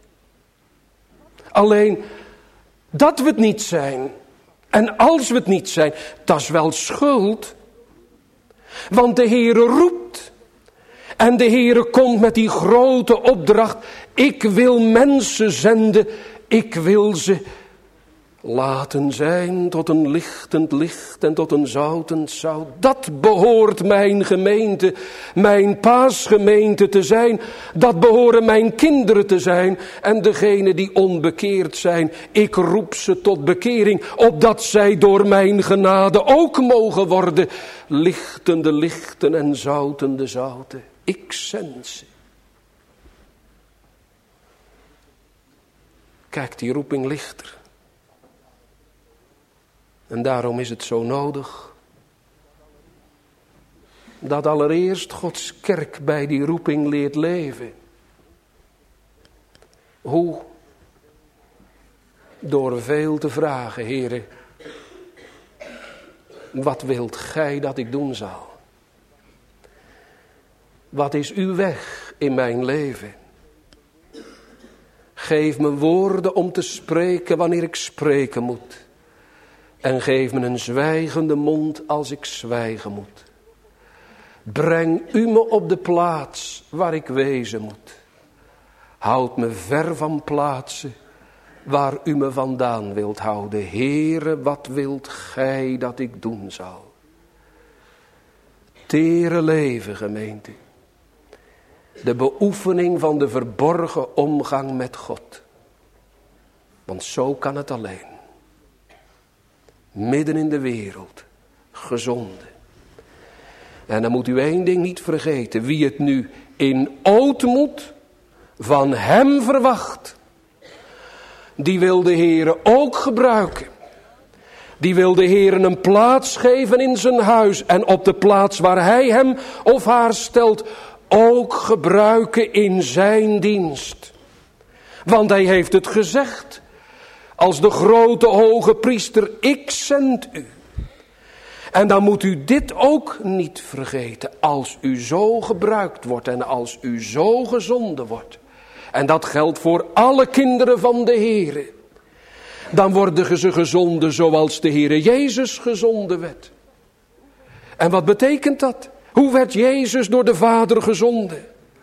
Alleen, dat we het niet zijn, en als we het niet zijn, dat is wel schuld. Want de Heere roept. En de Heere komt met die grote opdracht. Ik wil mensen zenden. Ik wil ze laten zijn tot een lichtend licht en tot een zoutend zout. Dat behoort mijn gemeente, mijn paasgemeente te zijn. Dat behoren mijn kinderen te zijn. En degenen die onbekeerd zijn, ik roep ze tot bekering, opdat zij door mijn genade ook mogen worden lichtende lichten en zoutende zouten. Ik zend ze. Kijk, die roeping ligt er. En daarom is het zo nodig dat allereerst Gods kerk bij die roeping leert leven. Hoe? Door veel te vragen, Heere, wat wilt gij dat ik doen zal? Wat is uw weg in mijn leven? Geef me woorden om te spreken wanneer ik spreken moet. En geef me een zwijgende mond als ik zwijgen moet. Breng u me op de plaats waar ik wezen moet. Houd me ver van plaatsen waar u me vandaan wilt houden. Heere, wat wilt gij dat ik doen zal? Tere leven, gemeente. De beoefening van de verborgen omgang met God. Want zo kan het alleen. Midden in de wereld, gezonden. En dan moet u één ding niet vergeten. Wie het nu in ootmoed van hem verwacht, die wil de Heere ook gebruiken. Die wil de Heere een plaats geven in zijn huis. En op de plaats waar hij hem of haar stelt, ook gebruiken in zijn dienst. Want hij heeft het gezegd. Als de grote hoge priester, ik zend u. En dan moet u dit ook niet vergeten. Als u zo gebruikt wordt en als u zo gezonden wordt. En dat geldt voor alle kinderen van de Heere. Dan worden ze gezonden zoals de Heere Jezus gezonden werd. En wat betekent dat? Hoe werd Jezus door de Vader gezonden?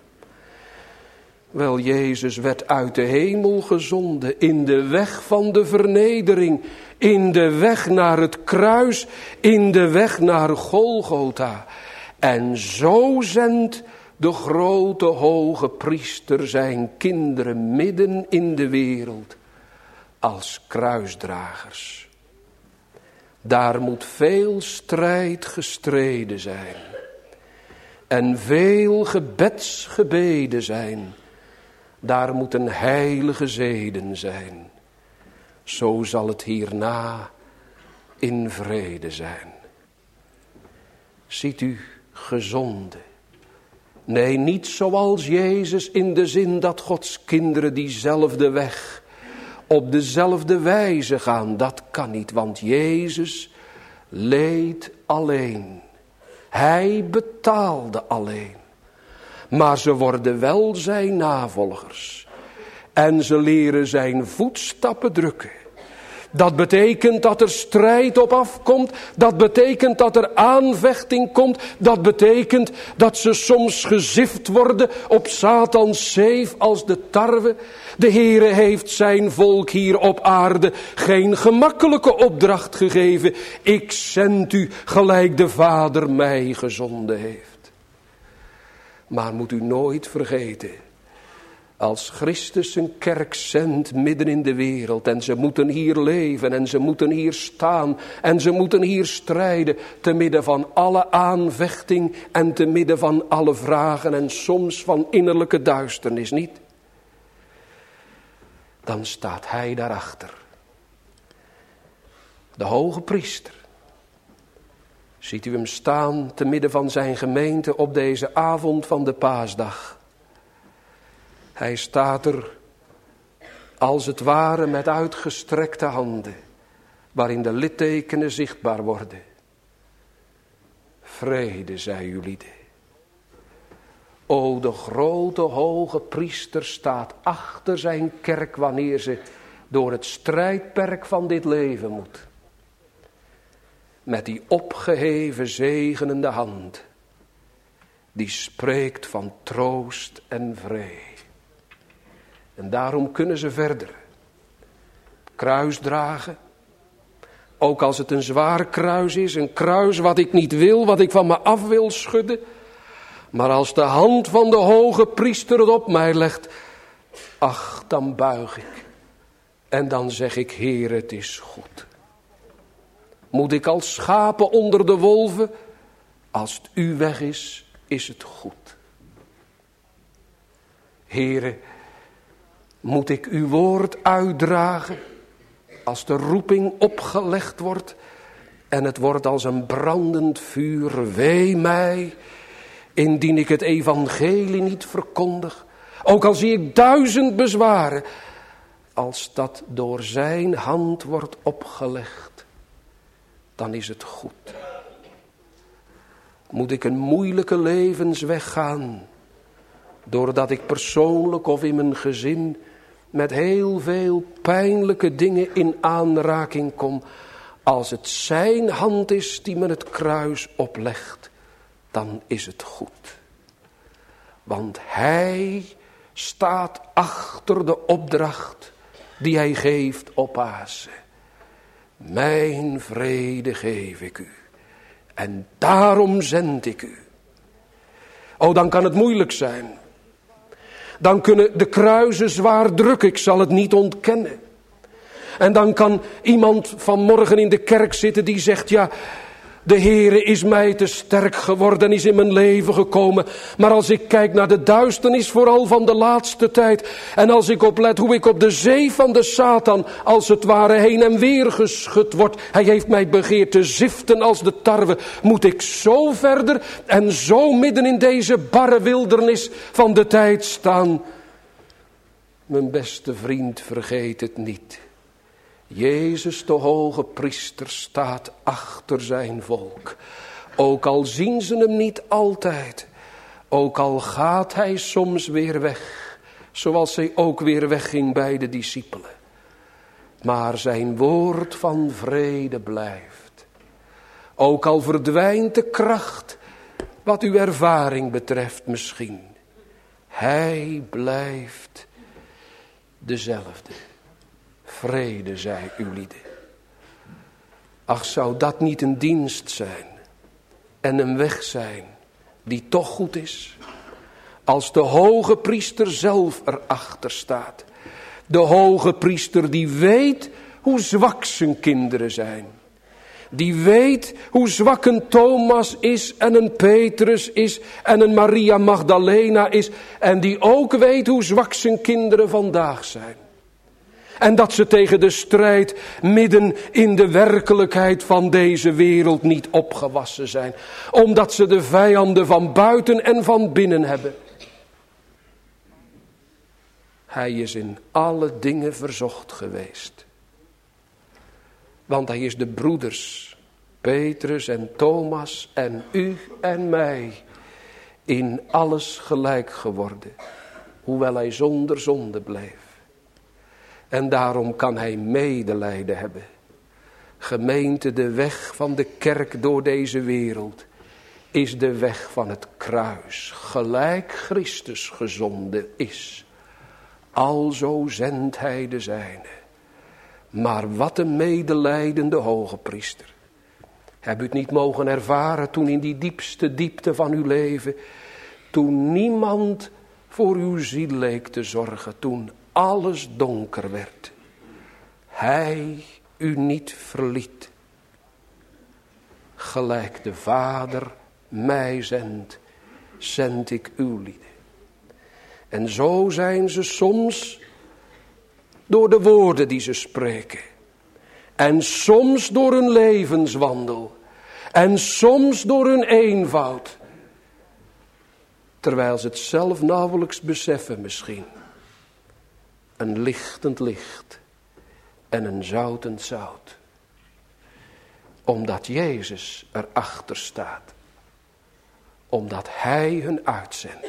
Wel, Jezus werd uit de hemel gezonden in de weg van de vernedering, in de weg naar het kruis, in de weg naar Golgotha. En zo zendt de grote hoge priester zijn kinderen midden in de wereld als kruisdragers. Daar moet veel strijd gestreden zijn en veel gebedsgebeden zijn. Daar moeten heilige zeden zijn. Zo zal het hierna in vrede zijn. Ziet u, gezonde. Nee, niet zoals Jezus in de zin dat Gods kinderen diezelfde weg op dezelfde wijze gaan. Dat kan niet, want Jezus leed alleen. Hij betaalde alleen. maar ze worden wel zijn navolgers. En ze leren zijn voetstappen drukken. Dat betekent dat er strijd op afkomt. Dat betekent dat er aanvechting komt. Dat betekent dat ze soms gezift worden op Satans zeef als de tarwe. De Heere heeft zijn volk hier op aarde geen gemakkelijke opdracht gegeven. Ik zend u gelijk de Vader mij gezonden heeft. Maar moet u nooit vergeten, als Christus zijn kerk zendt midden in de wereld en ze moeten hier leven en ze moeten hier staan en ze moeten hier strijden te midden van alle aanvechting en te midden van alle vragen en soms van innerlijke duisternis, niet? Dan staat hij daarachter. De hoge priester. Ziet u hem staan te midden van zijn gemeente op deze avond van de paasdag. Hij staat er als het ware met uitgestrekte handen, waarin de littekenen zichtbaar worden. Vrede zij ulieden. O, de grote hoge priester staat achter zijn kerk wanneer ze door het strijdperk van dit leven moet. Met die opgeheven zegenende hand, die spreekt van troost en vrede. En daarom kunnen ze verder kruis dragen. Ook als het een zwaar kruis is, een kruis wat ik niet wil, wat ik van me af wil schudden. Maar als de hand van de hoge priester het op mij legt, ach, dan buig ik. En dan zeg ik, Heer, het is goed. Moet ik als schapen onder de wolven? Als het u weg is, is het goed. Heere, moet ik uw woord uitdragen als de roeping opgelegd wordt en het wordt als een brandend vuur, wee mij, indien ik het evangelie niet verkondig. Ook al zie ik duizend bezwaren, als dat door zijn hand wordt opgelegd, dan is het goed. Moet ik een moeilijke levensweg gaan, doordat ik persoonlijk of in mijn gezin met heel veel pijnlijke dingen in aanraking kom. Als het zijn hand is die me het kruis oplegt, dan is het goed. Want hij staat achter de opdracht die hij geeft op Pasen. Mijn vrede geef ik u. En daarom zend ik u. Oh, dan kan het moeilijk zijn. Dan kunnen de kruisen zwaar drukken, ik zal het niet ontkennen. En dan kan iemand vanmorgen in de kerk zitten die zegt, ja, de Heere is mij te sterk geworden en is in mijn leven gekomen. Maar als ik kijk naar de duisternis, vooral van de laatste tijd, en als ik oplet hoe ik op de zee van de Satan als het ware heen en weer geschud word. Hij heeft mij begeerd te ziften als de tarwe. Moet ik zo verder en zo midden in deze barre wildernis van de tijd staan? Mijn beste vriend, vergeet het niet. Jezus, de hoge priester, staat achter zijn volk. Ook al zien ze hem niet altijd. Ook al gaat hij soms weer weg. Zoals hij ook weer wegging bij de discipelen. Maar zijn woord van vrede blijft. Ook al verdwijnt de kracht, wat uw ervaring betreft misschien. Hij blijft dezelfde. Vrede zij ulieden. Ach, zou dat niet een dienst zijn en een weg zijn die toch goed is? Als de hoge priester zelf erachter staat. De hoge priester die weet hoe zwak zijn kinderen zijn. Die weet hoe zwak een Thomas is en een Petrus is en een Maria Magdalena is. En die ook weet hoe zwak zijn kinderen vandaag zijn. En dat ze tegen de strijd midden in de werkelijkheid van deze wereld niet opgewassen zijn. Omdat ze de vijanden van buiten en van binnen hebben. Hij is in alle dingen verzocht geweest. Want hij is de broeders, Petrus en Thomas en u en mij, in alles gelijk geworden, hoewel hij zonder zonde bleef. En daarom kan hij medelijden hebben. Gemeente, de weg van de kerk door deze wereld is de weg van het kruis. Gelijk Christus gezonden is, alzo zendt hij de zijne. Maar wat een medelijdende hoge priester. Heb u het niet mogen ervaren toen in die diepste diepte van uw leven, toen niemand voor uw ziel leek te zorgen, toen alles donker werd. Hij u niet verliet. Gelijk de Vader mij zendt, zend ik uw lieden. En zo zijn ze soms door de woorden die ze spreken. En soms door hun levenswandel. En soms door hun eenvoud. Terwijl ze het zelf nauwelijks beseffen misschien. Een lichtend licht. En een zoutend zout. Omdat Jezus erachter staat. Omdat Hij hun uitzendt.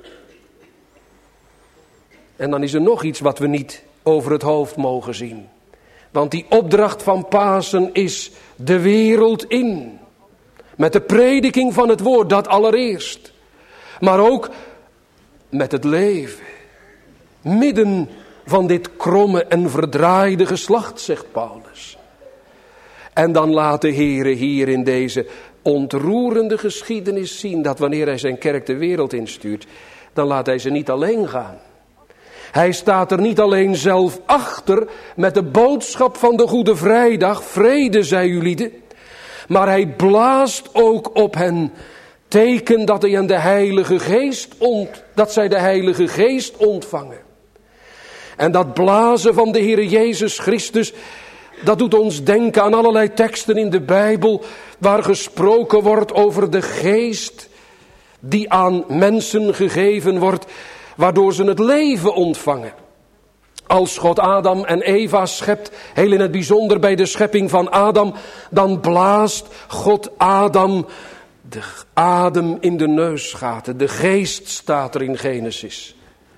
En dan is er nog iets wat we niet over het hoofd mogen zien. Want die opdracht van Pasen is de wereld in. Met de prediking van het woord, dat allereerst. Maar ook met het leven. Midden van dit kromme en verdraaide geslacht, zegt Paulus. En dan laat de Heere hier in deze ontroerende geschiedenis zien dat wanneer hij zijn kerk de wereld instuurt, dan laat hij ze niet alleen gaan. Hij staat er niet alleen zelf achter met de boodschap van de Goede Vrijdag, vrede zij ulieden, maar hij blaast ook op hen, teken dat hij hen de Heilige Geest ont, dat zij de Heilige Geest ontvangen. En dat blazen van de Heer Jezus Christus, dat doet ons denken aan allerlei teksten in de Bijbel, waar gesproken wordt over de geest die aan mensen gegeven wordt, waardoor ze het leven ontvangen. Als God Adam en Eva schept, heel in het bijzonder bij de schepping van Adam, dan blaast God Adam de adem in de neusgaten. De geest staat er in Genesis.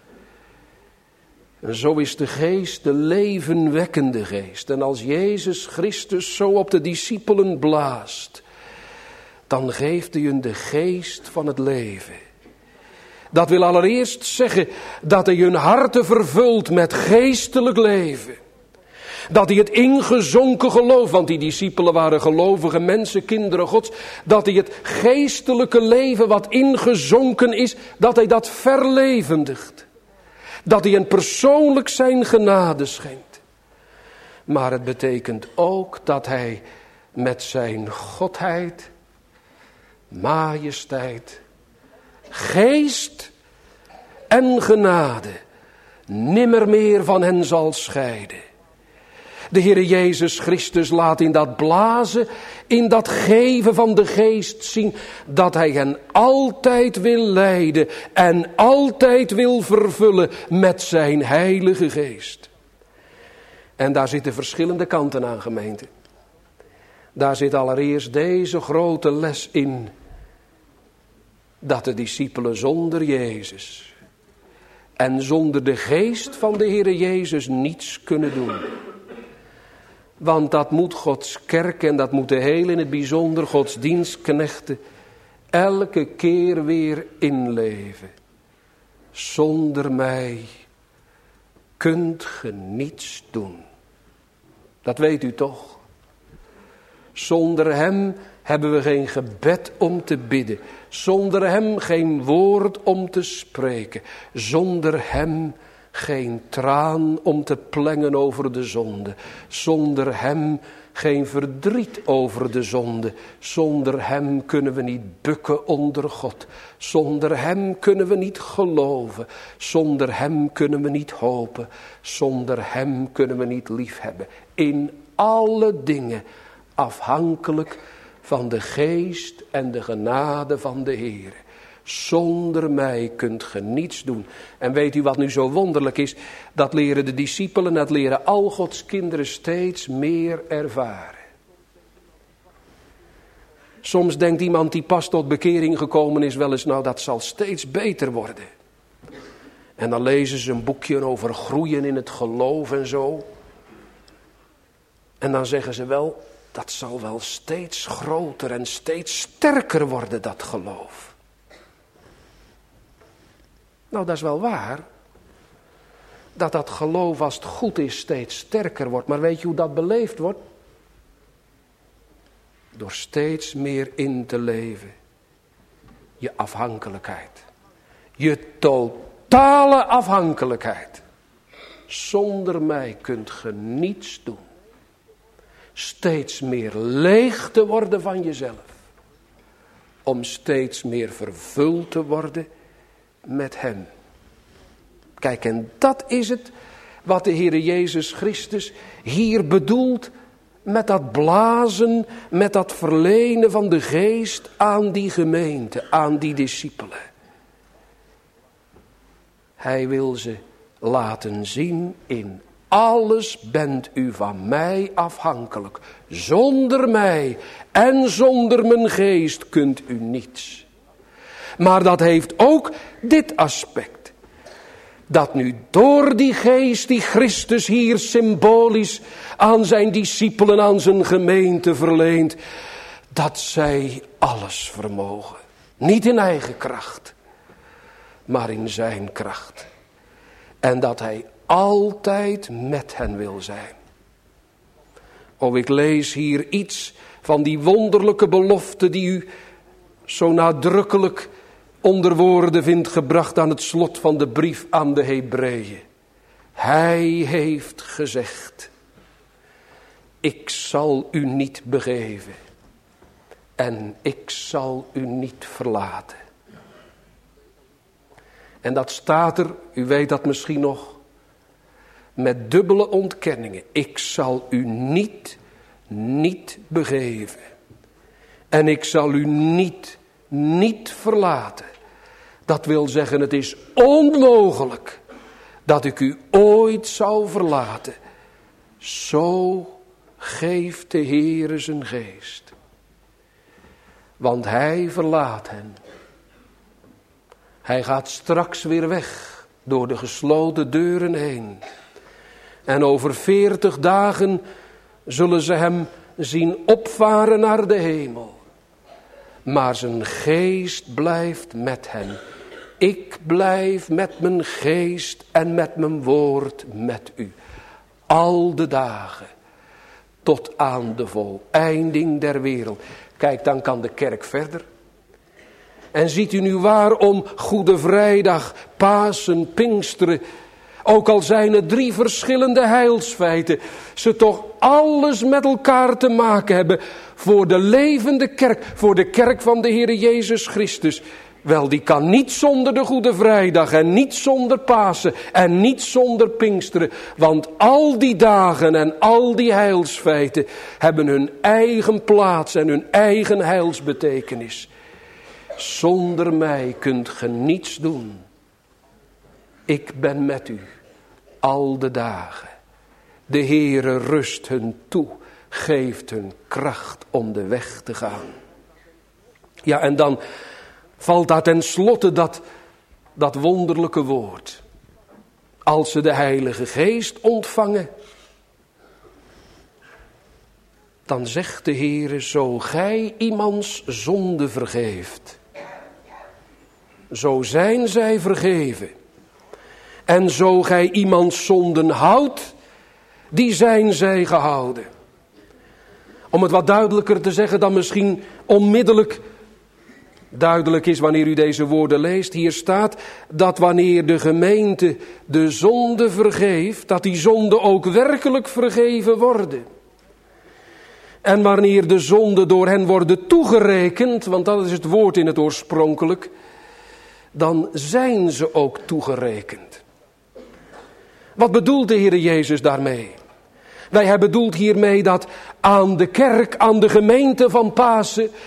En zo is de geest de levenwekkende geest. En als Jezus Christus zo op de discipelen blaast, dan geeft hij hun de geest van het leven. Dat wil allereerst zeggen dat hij hun harten vervult met geestelijk leven. Dat hij het ingezonken geloof, want die discipelen waren gelovige mensen, kinderen Gods, dat hij het geestelijke leven wat ingezonken is, dat hij dat verlevendigt. Dat hij hen persoonlijk zijn genade schenkt. Maar het betekent ook dat hij met zijn godheid, majesteit, geest en genade nimmer meer van hen zal scheiden. De Heere Jezus Christus laat in dat blazen, in dat geven van de geest zien, dat hij hen altijd wil leiden en altijd wil vervullen met zijn heilige geest. En daar zitten verschillende kanten aan, gemeente. Daar zit allereerst deze grote les in, dat de discipelen zonder Jezus en zonder de geest van de Heere Jezus niets kunnen doen. Want dat moet Gods kerk en dat moeten heel in het bijzonder Gods dienstknechten elke keer weer inleven. Zonder mij kunt ge niets doen. Dat weet u toch? Zonder hem hebben we geen gebed om te bidden. Zonder hem geen woord om te spreken. Zonder hem geen traan om te plengen over de zonde. Zonder hem geen verdriet over de zonde. Zonder hem kunnen we niet bukken onder God. Zonder hem kunnen we niet geloven. Zonder hem kunnen we niet hopen. Zonder hem kunnen we niet liefhebben. In alle dingen afhankelijk van de geest en de genade van de Heer. Zonder mij kunt ge niets doen. En weet u wat nu zo wonderlijk is? Dat leren de discipelen, dat leren al Gods kinderen steeds meer ervaren. Soms denkt iemand die pas tot bekering gekomen is wel eens, nou dat zal steeds beter worden. En dan lezen ze een boekje over groeien in het geloof en zo. En dan zeggen ze wel, dat zal wel steeds groter en steeds sterker worden, dat geloof. Nou, dat is wel waar. Dat dat geloof, als het goed is, steeds sterker wordt. Maar weet je hoe dat beleefd wordt? Door steeds meer in te leven. Je afhankelijkheid. Je totale afhankelijkheid. Zonder mij kunt ge niets doen. Steeds meer leeg te worden van jezelf. Om steeds meer vervuld te worden met hem. Kijk, en dat is het wat de Heere Jezus Christus hier bedoelt met dat blazen, met dat verlenen van de geest aan die gemeente, aan die discipelen. Hij wil ze laten zien, in alles bent u van mij afhankelijk. Zonder mij en zonder mijn geest kunt u niets. Maar dat heeft ook dit aspect. Dat nu door die geest die Christus hier symbolisch aan zijn discipelen, aan zijn gemeente verleent, dat zij alles vermogen. Niet in eigen kracht, maar in zijn kracht. En dat hij altijd met hen wil zijn. Oh, ik lees hier iets van die wonderlijke belofte die u zo nadrukkelijk onder woorden vindt gebracht aan het slot van de brief aan de Hebreeën. Hij heeft gezegd, ik zal u niet begeven en ik zal u niet verlaten. En dat staat er, u weet dat misschien nog, met dubbele ontkenningen. Ik zal u niet, niet begeven. En ik zal u niet, niet verlaten. Dat wil zeggen, het is onmogelijk dat ik u ooit zou verlaten. Zo geeft de Heere zijn geest. Want hij verlaat hen. Hij gaat straks weer weg door de gesloten deuren heen. En over veertig dagen zullen ze hem zien opvaren naar de hemel. Maar zijn geest blijft met hen. Ik blijf met mijn geest en met mijn woord met u. Al de dagen tot aan de voleinding der wereld. Kijk, dan kan de kerk verder. En ziet u nu waarom Goede Vrijdag, Pasen, Pinksteren, ook al zijn het drie verschillende heilsfeiten, ze toch alles met elkaar te maken hebben voor de levende kerk, voor de kerk van de Heere Jezus Christus. Wel, die kan niet zonder de Goede Vrijdag en niet zonder Pasen en niet zonder Pinksteren. Want al die dagen en al die heilsfeiten hebben hun eigen plaats en hun eigen heilsbetekenis. Zonder mij kunt ge niets doen. Ik ben met u al de dagen. De Heere rust hun toe, geeft hun kracht om de weg te gaan. Ja, en dan valt daar tenslotte dat, dat wonderlijke woord. Als ze de Heilige Geest ontvangen, dan zegt de Heere, zo gij iemands zonde vergeeft, zo zijn zij vergeven. En zo gij iemands zonden houdt, die zijn zij gehouden. Om het wat duidelijker te zeggen dan misschien onmiddellijk duidelijk is wanneer u deze woorden leest. Hier staat dat wanneer de gemeente de zonde vergeeft, dat die zonden ook werkelijk vergeven worden. En wanneer de zonden door hen worden toegerekend, want dat is het woord in het oorspronkelijk, dan zijn ze ook toegerekend. Wat bedoelt de Heere Jezus daarmee? Wij hebben bedoeld hiermee dat aan de kerk, aan de gemeente van Pasen,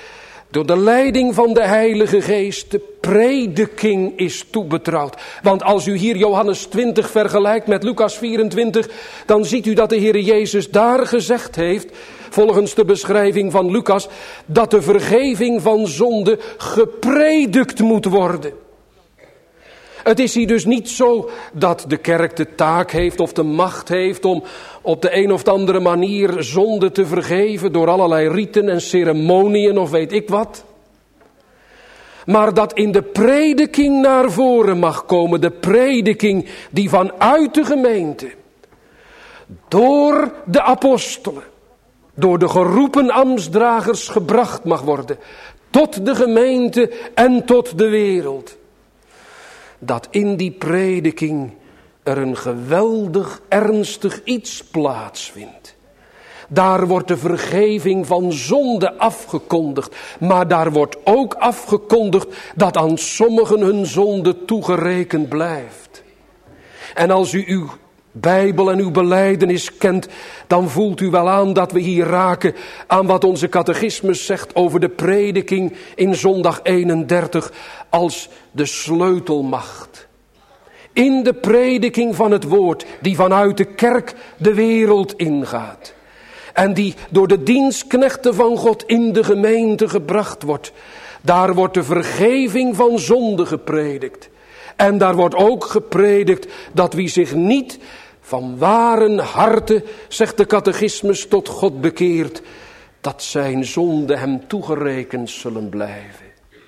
door de leiding van de Heilige Geest de prediking is toebetrouwd. Want als u hier Johannes twintig vergelijkt met Lucas vierentwintig, dan ziet u dat de Heere Jezus daar gezegd heeft, volgens de beschrijving van Lucas, dat de vergeving van zonde gepredikt moet worden. Het is hier dus niet zo dat de kerk de taak heeft of de macht heeft om op de een of andere manier zonde te vergeven door allerlei riten en ceremoniën of weet ik wat. Maar dat in de prediking naar voren mag komen, de prediking die vanuit de gemeente, door de apostelen, door de geroepen ambtsdragers gebracht mag worden, tot de gemeente en tot de wereld. Dat in die prediking er een geweldig ernstig iets plaatsvindt. Daar wordt de vergeving van zonde afgekondigd. Maar daar wordt ook afgekondigd dat aan sommigen hun zonde toegerekend blijft. En als u uw Bijbel en uw belijdenis kent, dan voelt u wel aan dat we hier raken aan wat onze catechismus zegt over de prediking in zondag eenendertig als de sleutelmacht. In de prediking van het woord die vanuit de kerk de wereld ingaat. En die door de dienstknechten van God in de gemeente gebracht wordt. Daar wordt de vergeving van zonde gepredikt. En daar wordt ook gepredikt dat wie zich niet van ware harte, zegt de catechismus, tot God bekeert, dat zijn zonden hem toegerekend zullen blijven.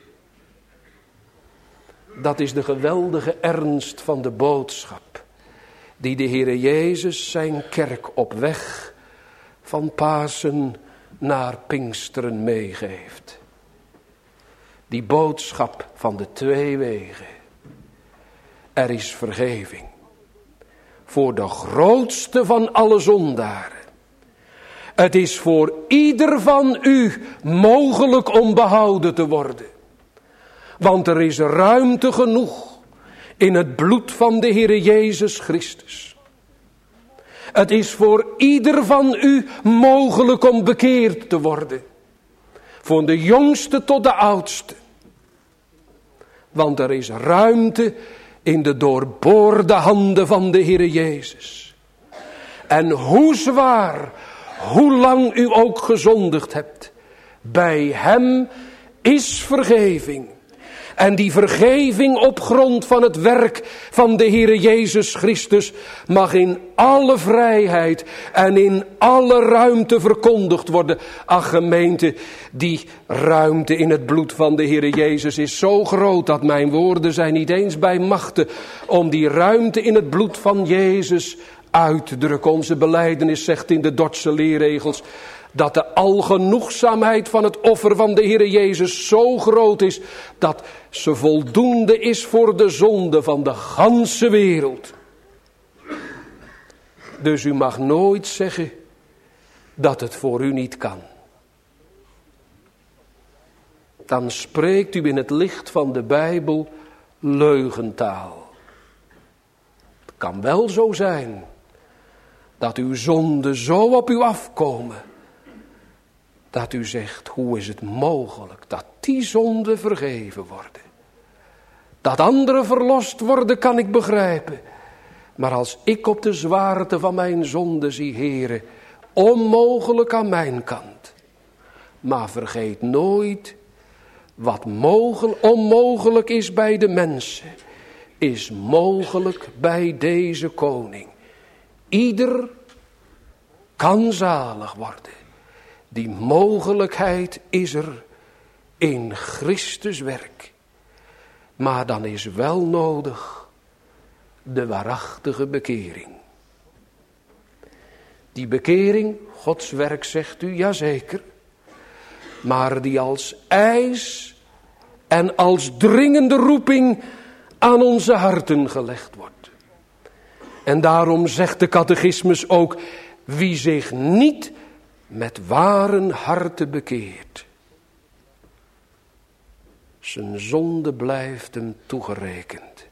Dat is de geweldige ernst van de boodschap die de Heere Jezus zijn kerk op weg van Pasen naar Pinksteren meegeeft. Die boodschap van de twee wegen. Er is vergeving voor de grootste van alle zondaren. Het is voor ieder van u mogelijk om behouden te worden. Want er is ruimte genoeg in het bloed van de Heere Jezus Christus. Het is voor ieder van u mogelijk om bekeerd te worden. Van de jongste tot de oudste. Want er is ruimte in de doorboorde handen van de Heere Jezus. En hoe zwaar, hoe lang u ook gezondigd hebt, bij hem is vergeving. En die vergeving op grond van het werk van de Heere Jezus Christus mag in alle vrijheid en in alle ruimte verkondigd worden. Ach gemeente, die ruimte in het bloed van de Heere Jezus is zo groot dat mijn woorden zijn niet eens bij machten om die ruimte in het bloed van Jezus uit te drukken. Onze belijdenis zegt in de Dordtse leerregels dat de algenoegzaamheid van het offer van de Heere Jezus zo groot is dat ze voldoende is voor de zonde van de ganse wereld. Dus u mag nooit zeggen dat het voor u niet kan. Dan spreekt u in het licht van de Bijbel leugentaal. Het kan wel zo zijn dat uw zonden zo op u afkomen dat u zegt, hoe is het mogelijk dat die zonden vergeven worden? Dat anderen verlost worden kan ik begrijpen. Maar als ik op de zwaarte van mijn zonde zie, Heere, onmogelijk aan mijn kant. Maar vergeet nooit, wat mogelijk, onmogelijk is bij de mensen, is mogelijk bij deze koning. Ieder kan zalig worden. Die mogelijkheid is er in Christus werk. Maar dan is wel nodig de waarachtige bekering. Die bekering, Gods werk zegt u, jazeker. Maar die als eis en als dringende roeping aan onze harten gelegd wordt. En daarom zegt de catechismus ook, wie zich niet met ware harten bekeert, zijn zonde blijft hem toegerekend.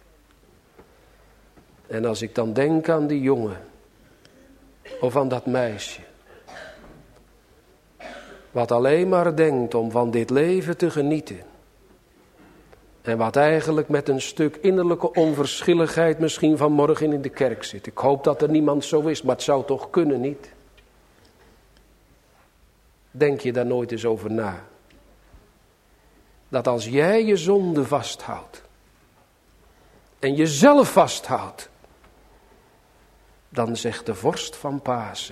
En als ik dan denk aan die jongen, of aan dat meisje, wat alleen maar denkt om van dit leven te genieten. En wat eigenlijk met een stuk innerlijke onverschilligheid misschien vanmorgen in de kerk zit. Ik hoop dat er niemand zo is, maar het zou toch kunnen, niet? Denk je daar nooit eens over na? Dat als jij je zonde vasthoudt en jezelf vasthoudt, dan zegt de vorst van Pasen,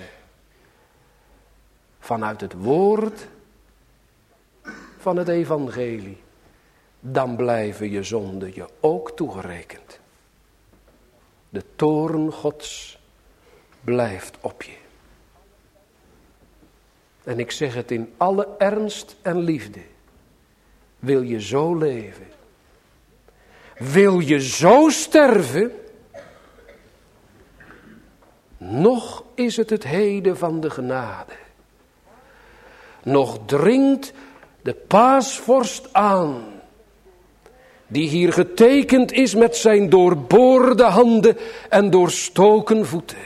vanuit het woord van het evangelie, dan blijven je zonden je ook toegerekend. De toorn Gods blijft op je. En ik zeg het in alle ernst en liefde. Wil je zo leven? Wil je zo sterven? Nog is het het heden van de genade. Nog dringt de paasvorst aan, die hier getekend is met zijn doorboorde handen en doorstoken voeten.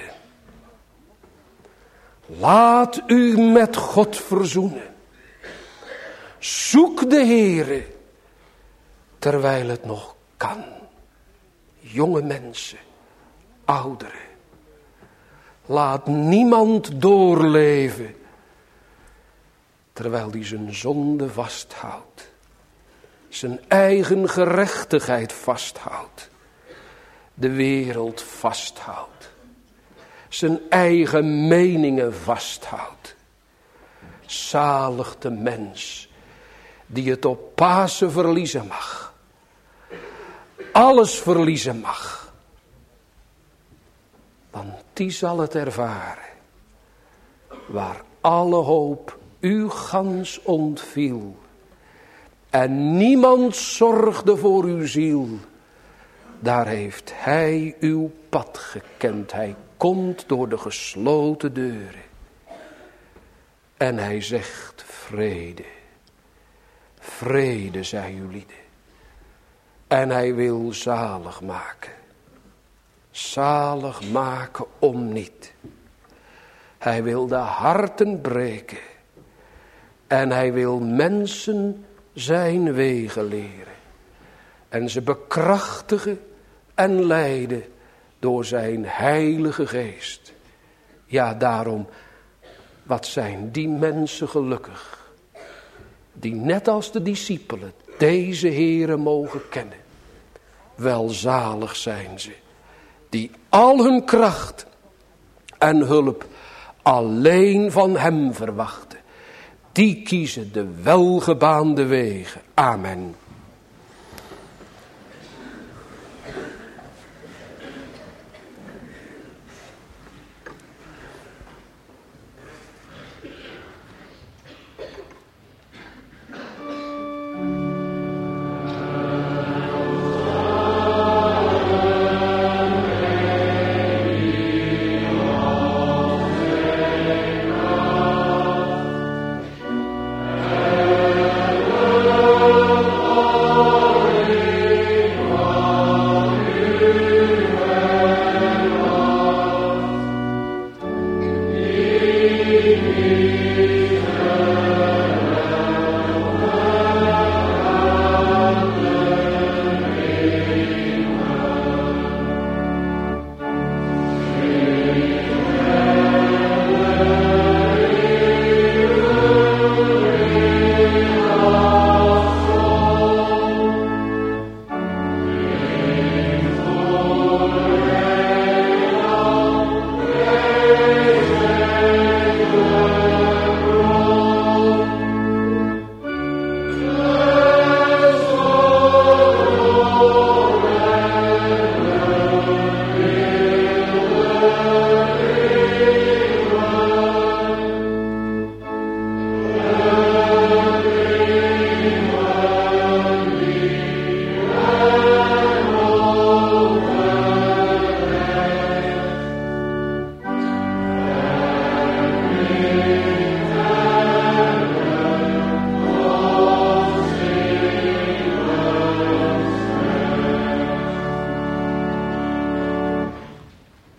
Laat u met God verzoenen. Zoek de Heere, terwijl het nog kan. Jonge mensen, ouderen. Laat niemand doorleven, terwijl hij zijn zonde vasthoudt. Zijn eigen gerechtigheid vasthoudt. De wereld vasthoudt. Zijn eigen meningen vasthoudt. Zalig de mens die het op Pasen verliezen mag. Alles verliezen mag. Want die zal het ervaren. Waar alle hoop u gans ontviel. En niemand zorgde voor uw ziel. Daar heeft hij uw pad gekend. Hij komt door de gesloten deuren. En hij zegt vrede. Vrede, zij uw lieden. En hij wil zalig maken. Zalig maken om niet. Hij wil de harten breken. En hij wil mensen zijn wegen leren. En ze bekrachtigen en leiden door zijn heilige geest. Ja, daarom, wat zijn die mensen gelukkig. Die net als de discipelen deze Heere mogen kennen. Welzalig zijn ze. Die al hun kracht en hulp alleen van hem verwachten. Die kiezen de welgebaande wegen. Amen.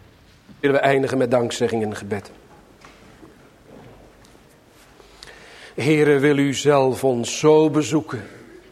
Willen we eindigen met dankzegging en gebed. Heere, wil u zelf ons zo bezoeken.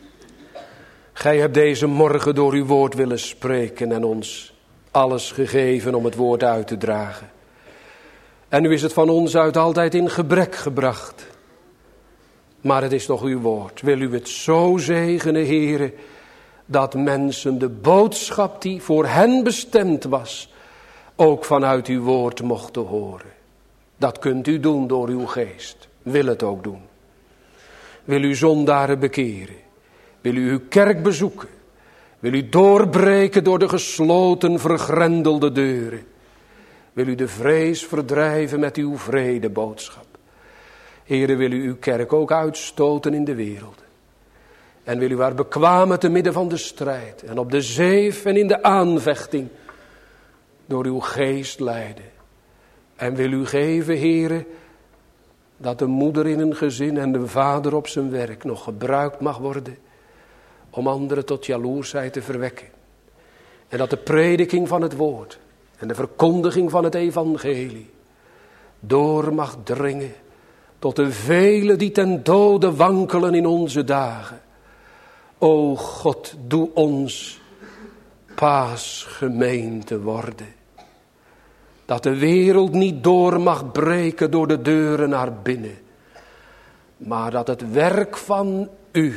Gij hebt deze morgen door uw woord willen spreken en ons alles gegeven om het woord uit te dragen. En nu is het van ons uit altijd in gebrek gebracht. Maar het is toch uw woord. Wil u het zo zegenen, Heere, dat mensen de boodschap die voor hen bestemd was, ook vanuit uw woord mochten horen. Dat kunt u doen door uw geest. Wil het ook doen. Wil u zondaren bekeren. Wil u uw kerk bezoeken. Wil u doorbreken door de gesloten, vergrendelde deuren. Wil u de vrees verdrijven met uw vredeboodschap. Heere, wil u uw kerk ook uitstoten in de wereld. En wil u haar bekwamen te midden van de strijd. En op de zeef en in de aanvechting door uw geest leiden. En wil u geven, Heere, dat de moeder in een gezin en de vader op zijn werk nog gebruikt mag worden om anderen tot jaloersheid te verwekken. En dat de prediking van het woord en de verkondiging van het evangelie door mag dringen tot de velen die ten dode wankelen in onze dagen. O God, doe ons paasgemeente worden. Dat de wereld niet door mag breken door de deuren naar binnen. Maar dat het werk van u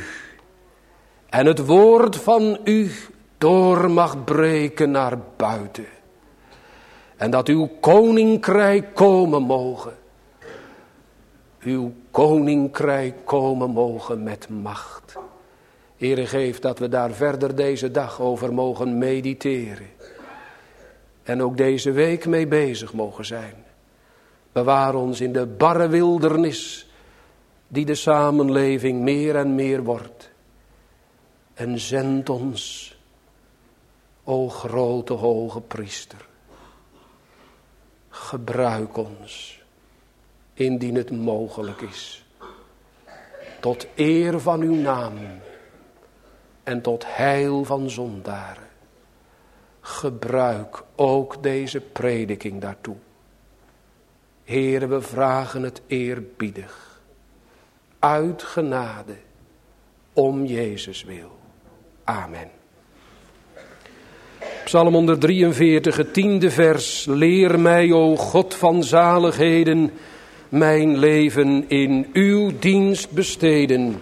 en het woord van u door mag breken naar buiten. En dat uw koninkrijk komen mogen. Uw koninkrijk komen mogen met macht. Heere, geef dat we daar verder deze dag over mogen mediteren. En ook deze week mee bezig mogen zijn. Bewaar ons in de barre wildernis die de samenleving meer en meer wordt. En zend ons, o grote hoge priester. Gebruik ons, indien het mogelijk is. Tot eer van uw naam en tot heil van zondaren. Gebruik ook deze prediking daartoe. Heere, we vragen het eerbiedig. Uit genade. Om Jezus wil. Amen. Psalm honderddrieënveertig, het tiende vers. Leer mij, o God van zaligheden, mijn leven in uw dienst besteden.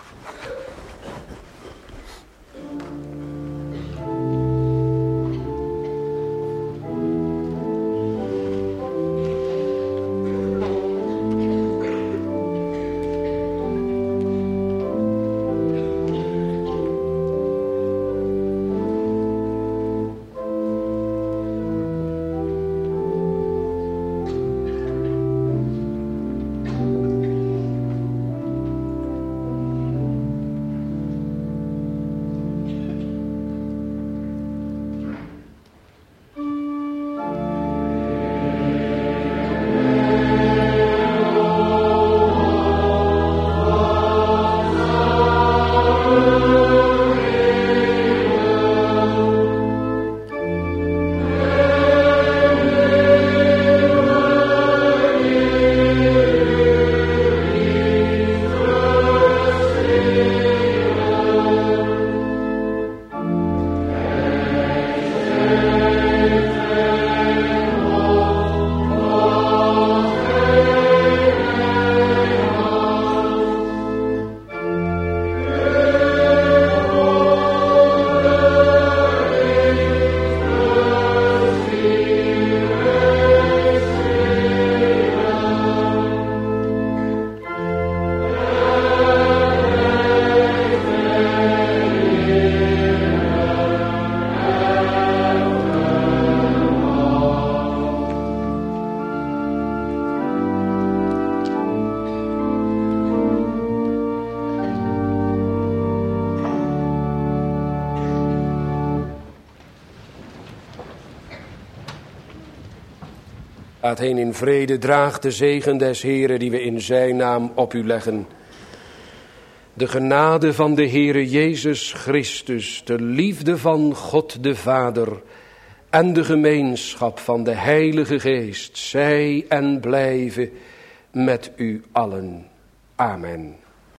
Gaat heen in vrede, draag de zegen des Heeren die we in zijn naam op u leggen. De genade van de Heere Jezus Christus, de liefde van God de Vader en de gemeenschap van de Heilige Geest, zij en blijven met u allen. Amen.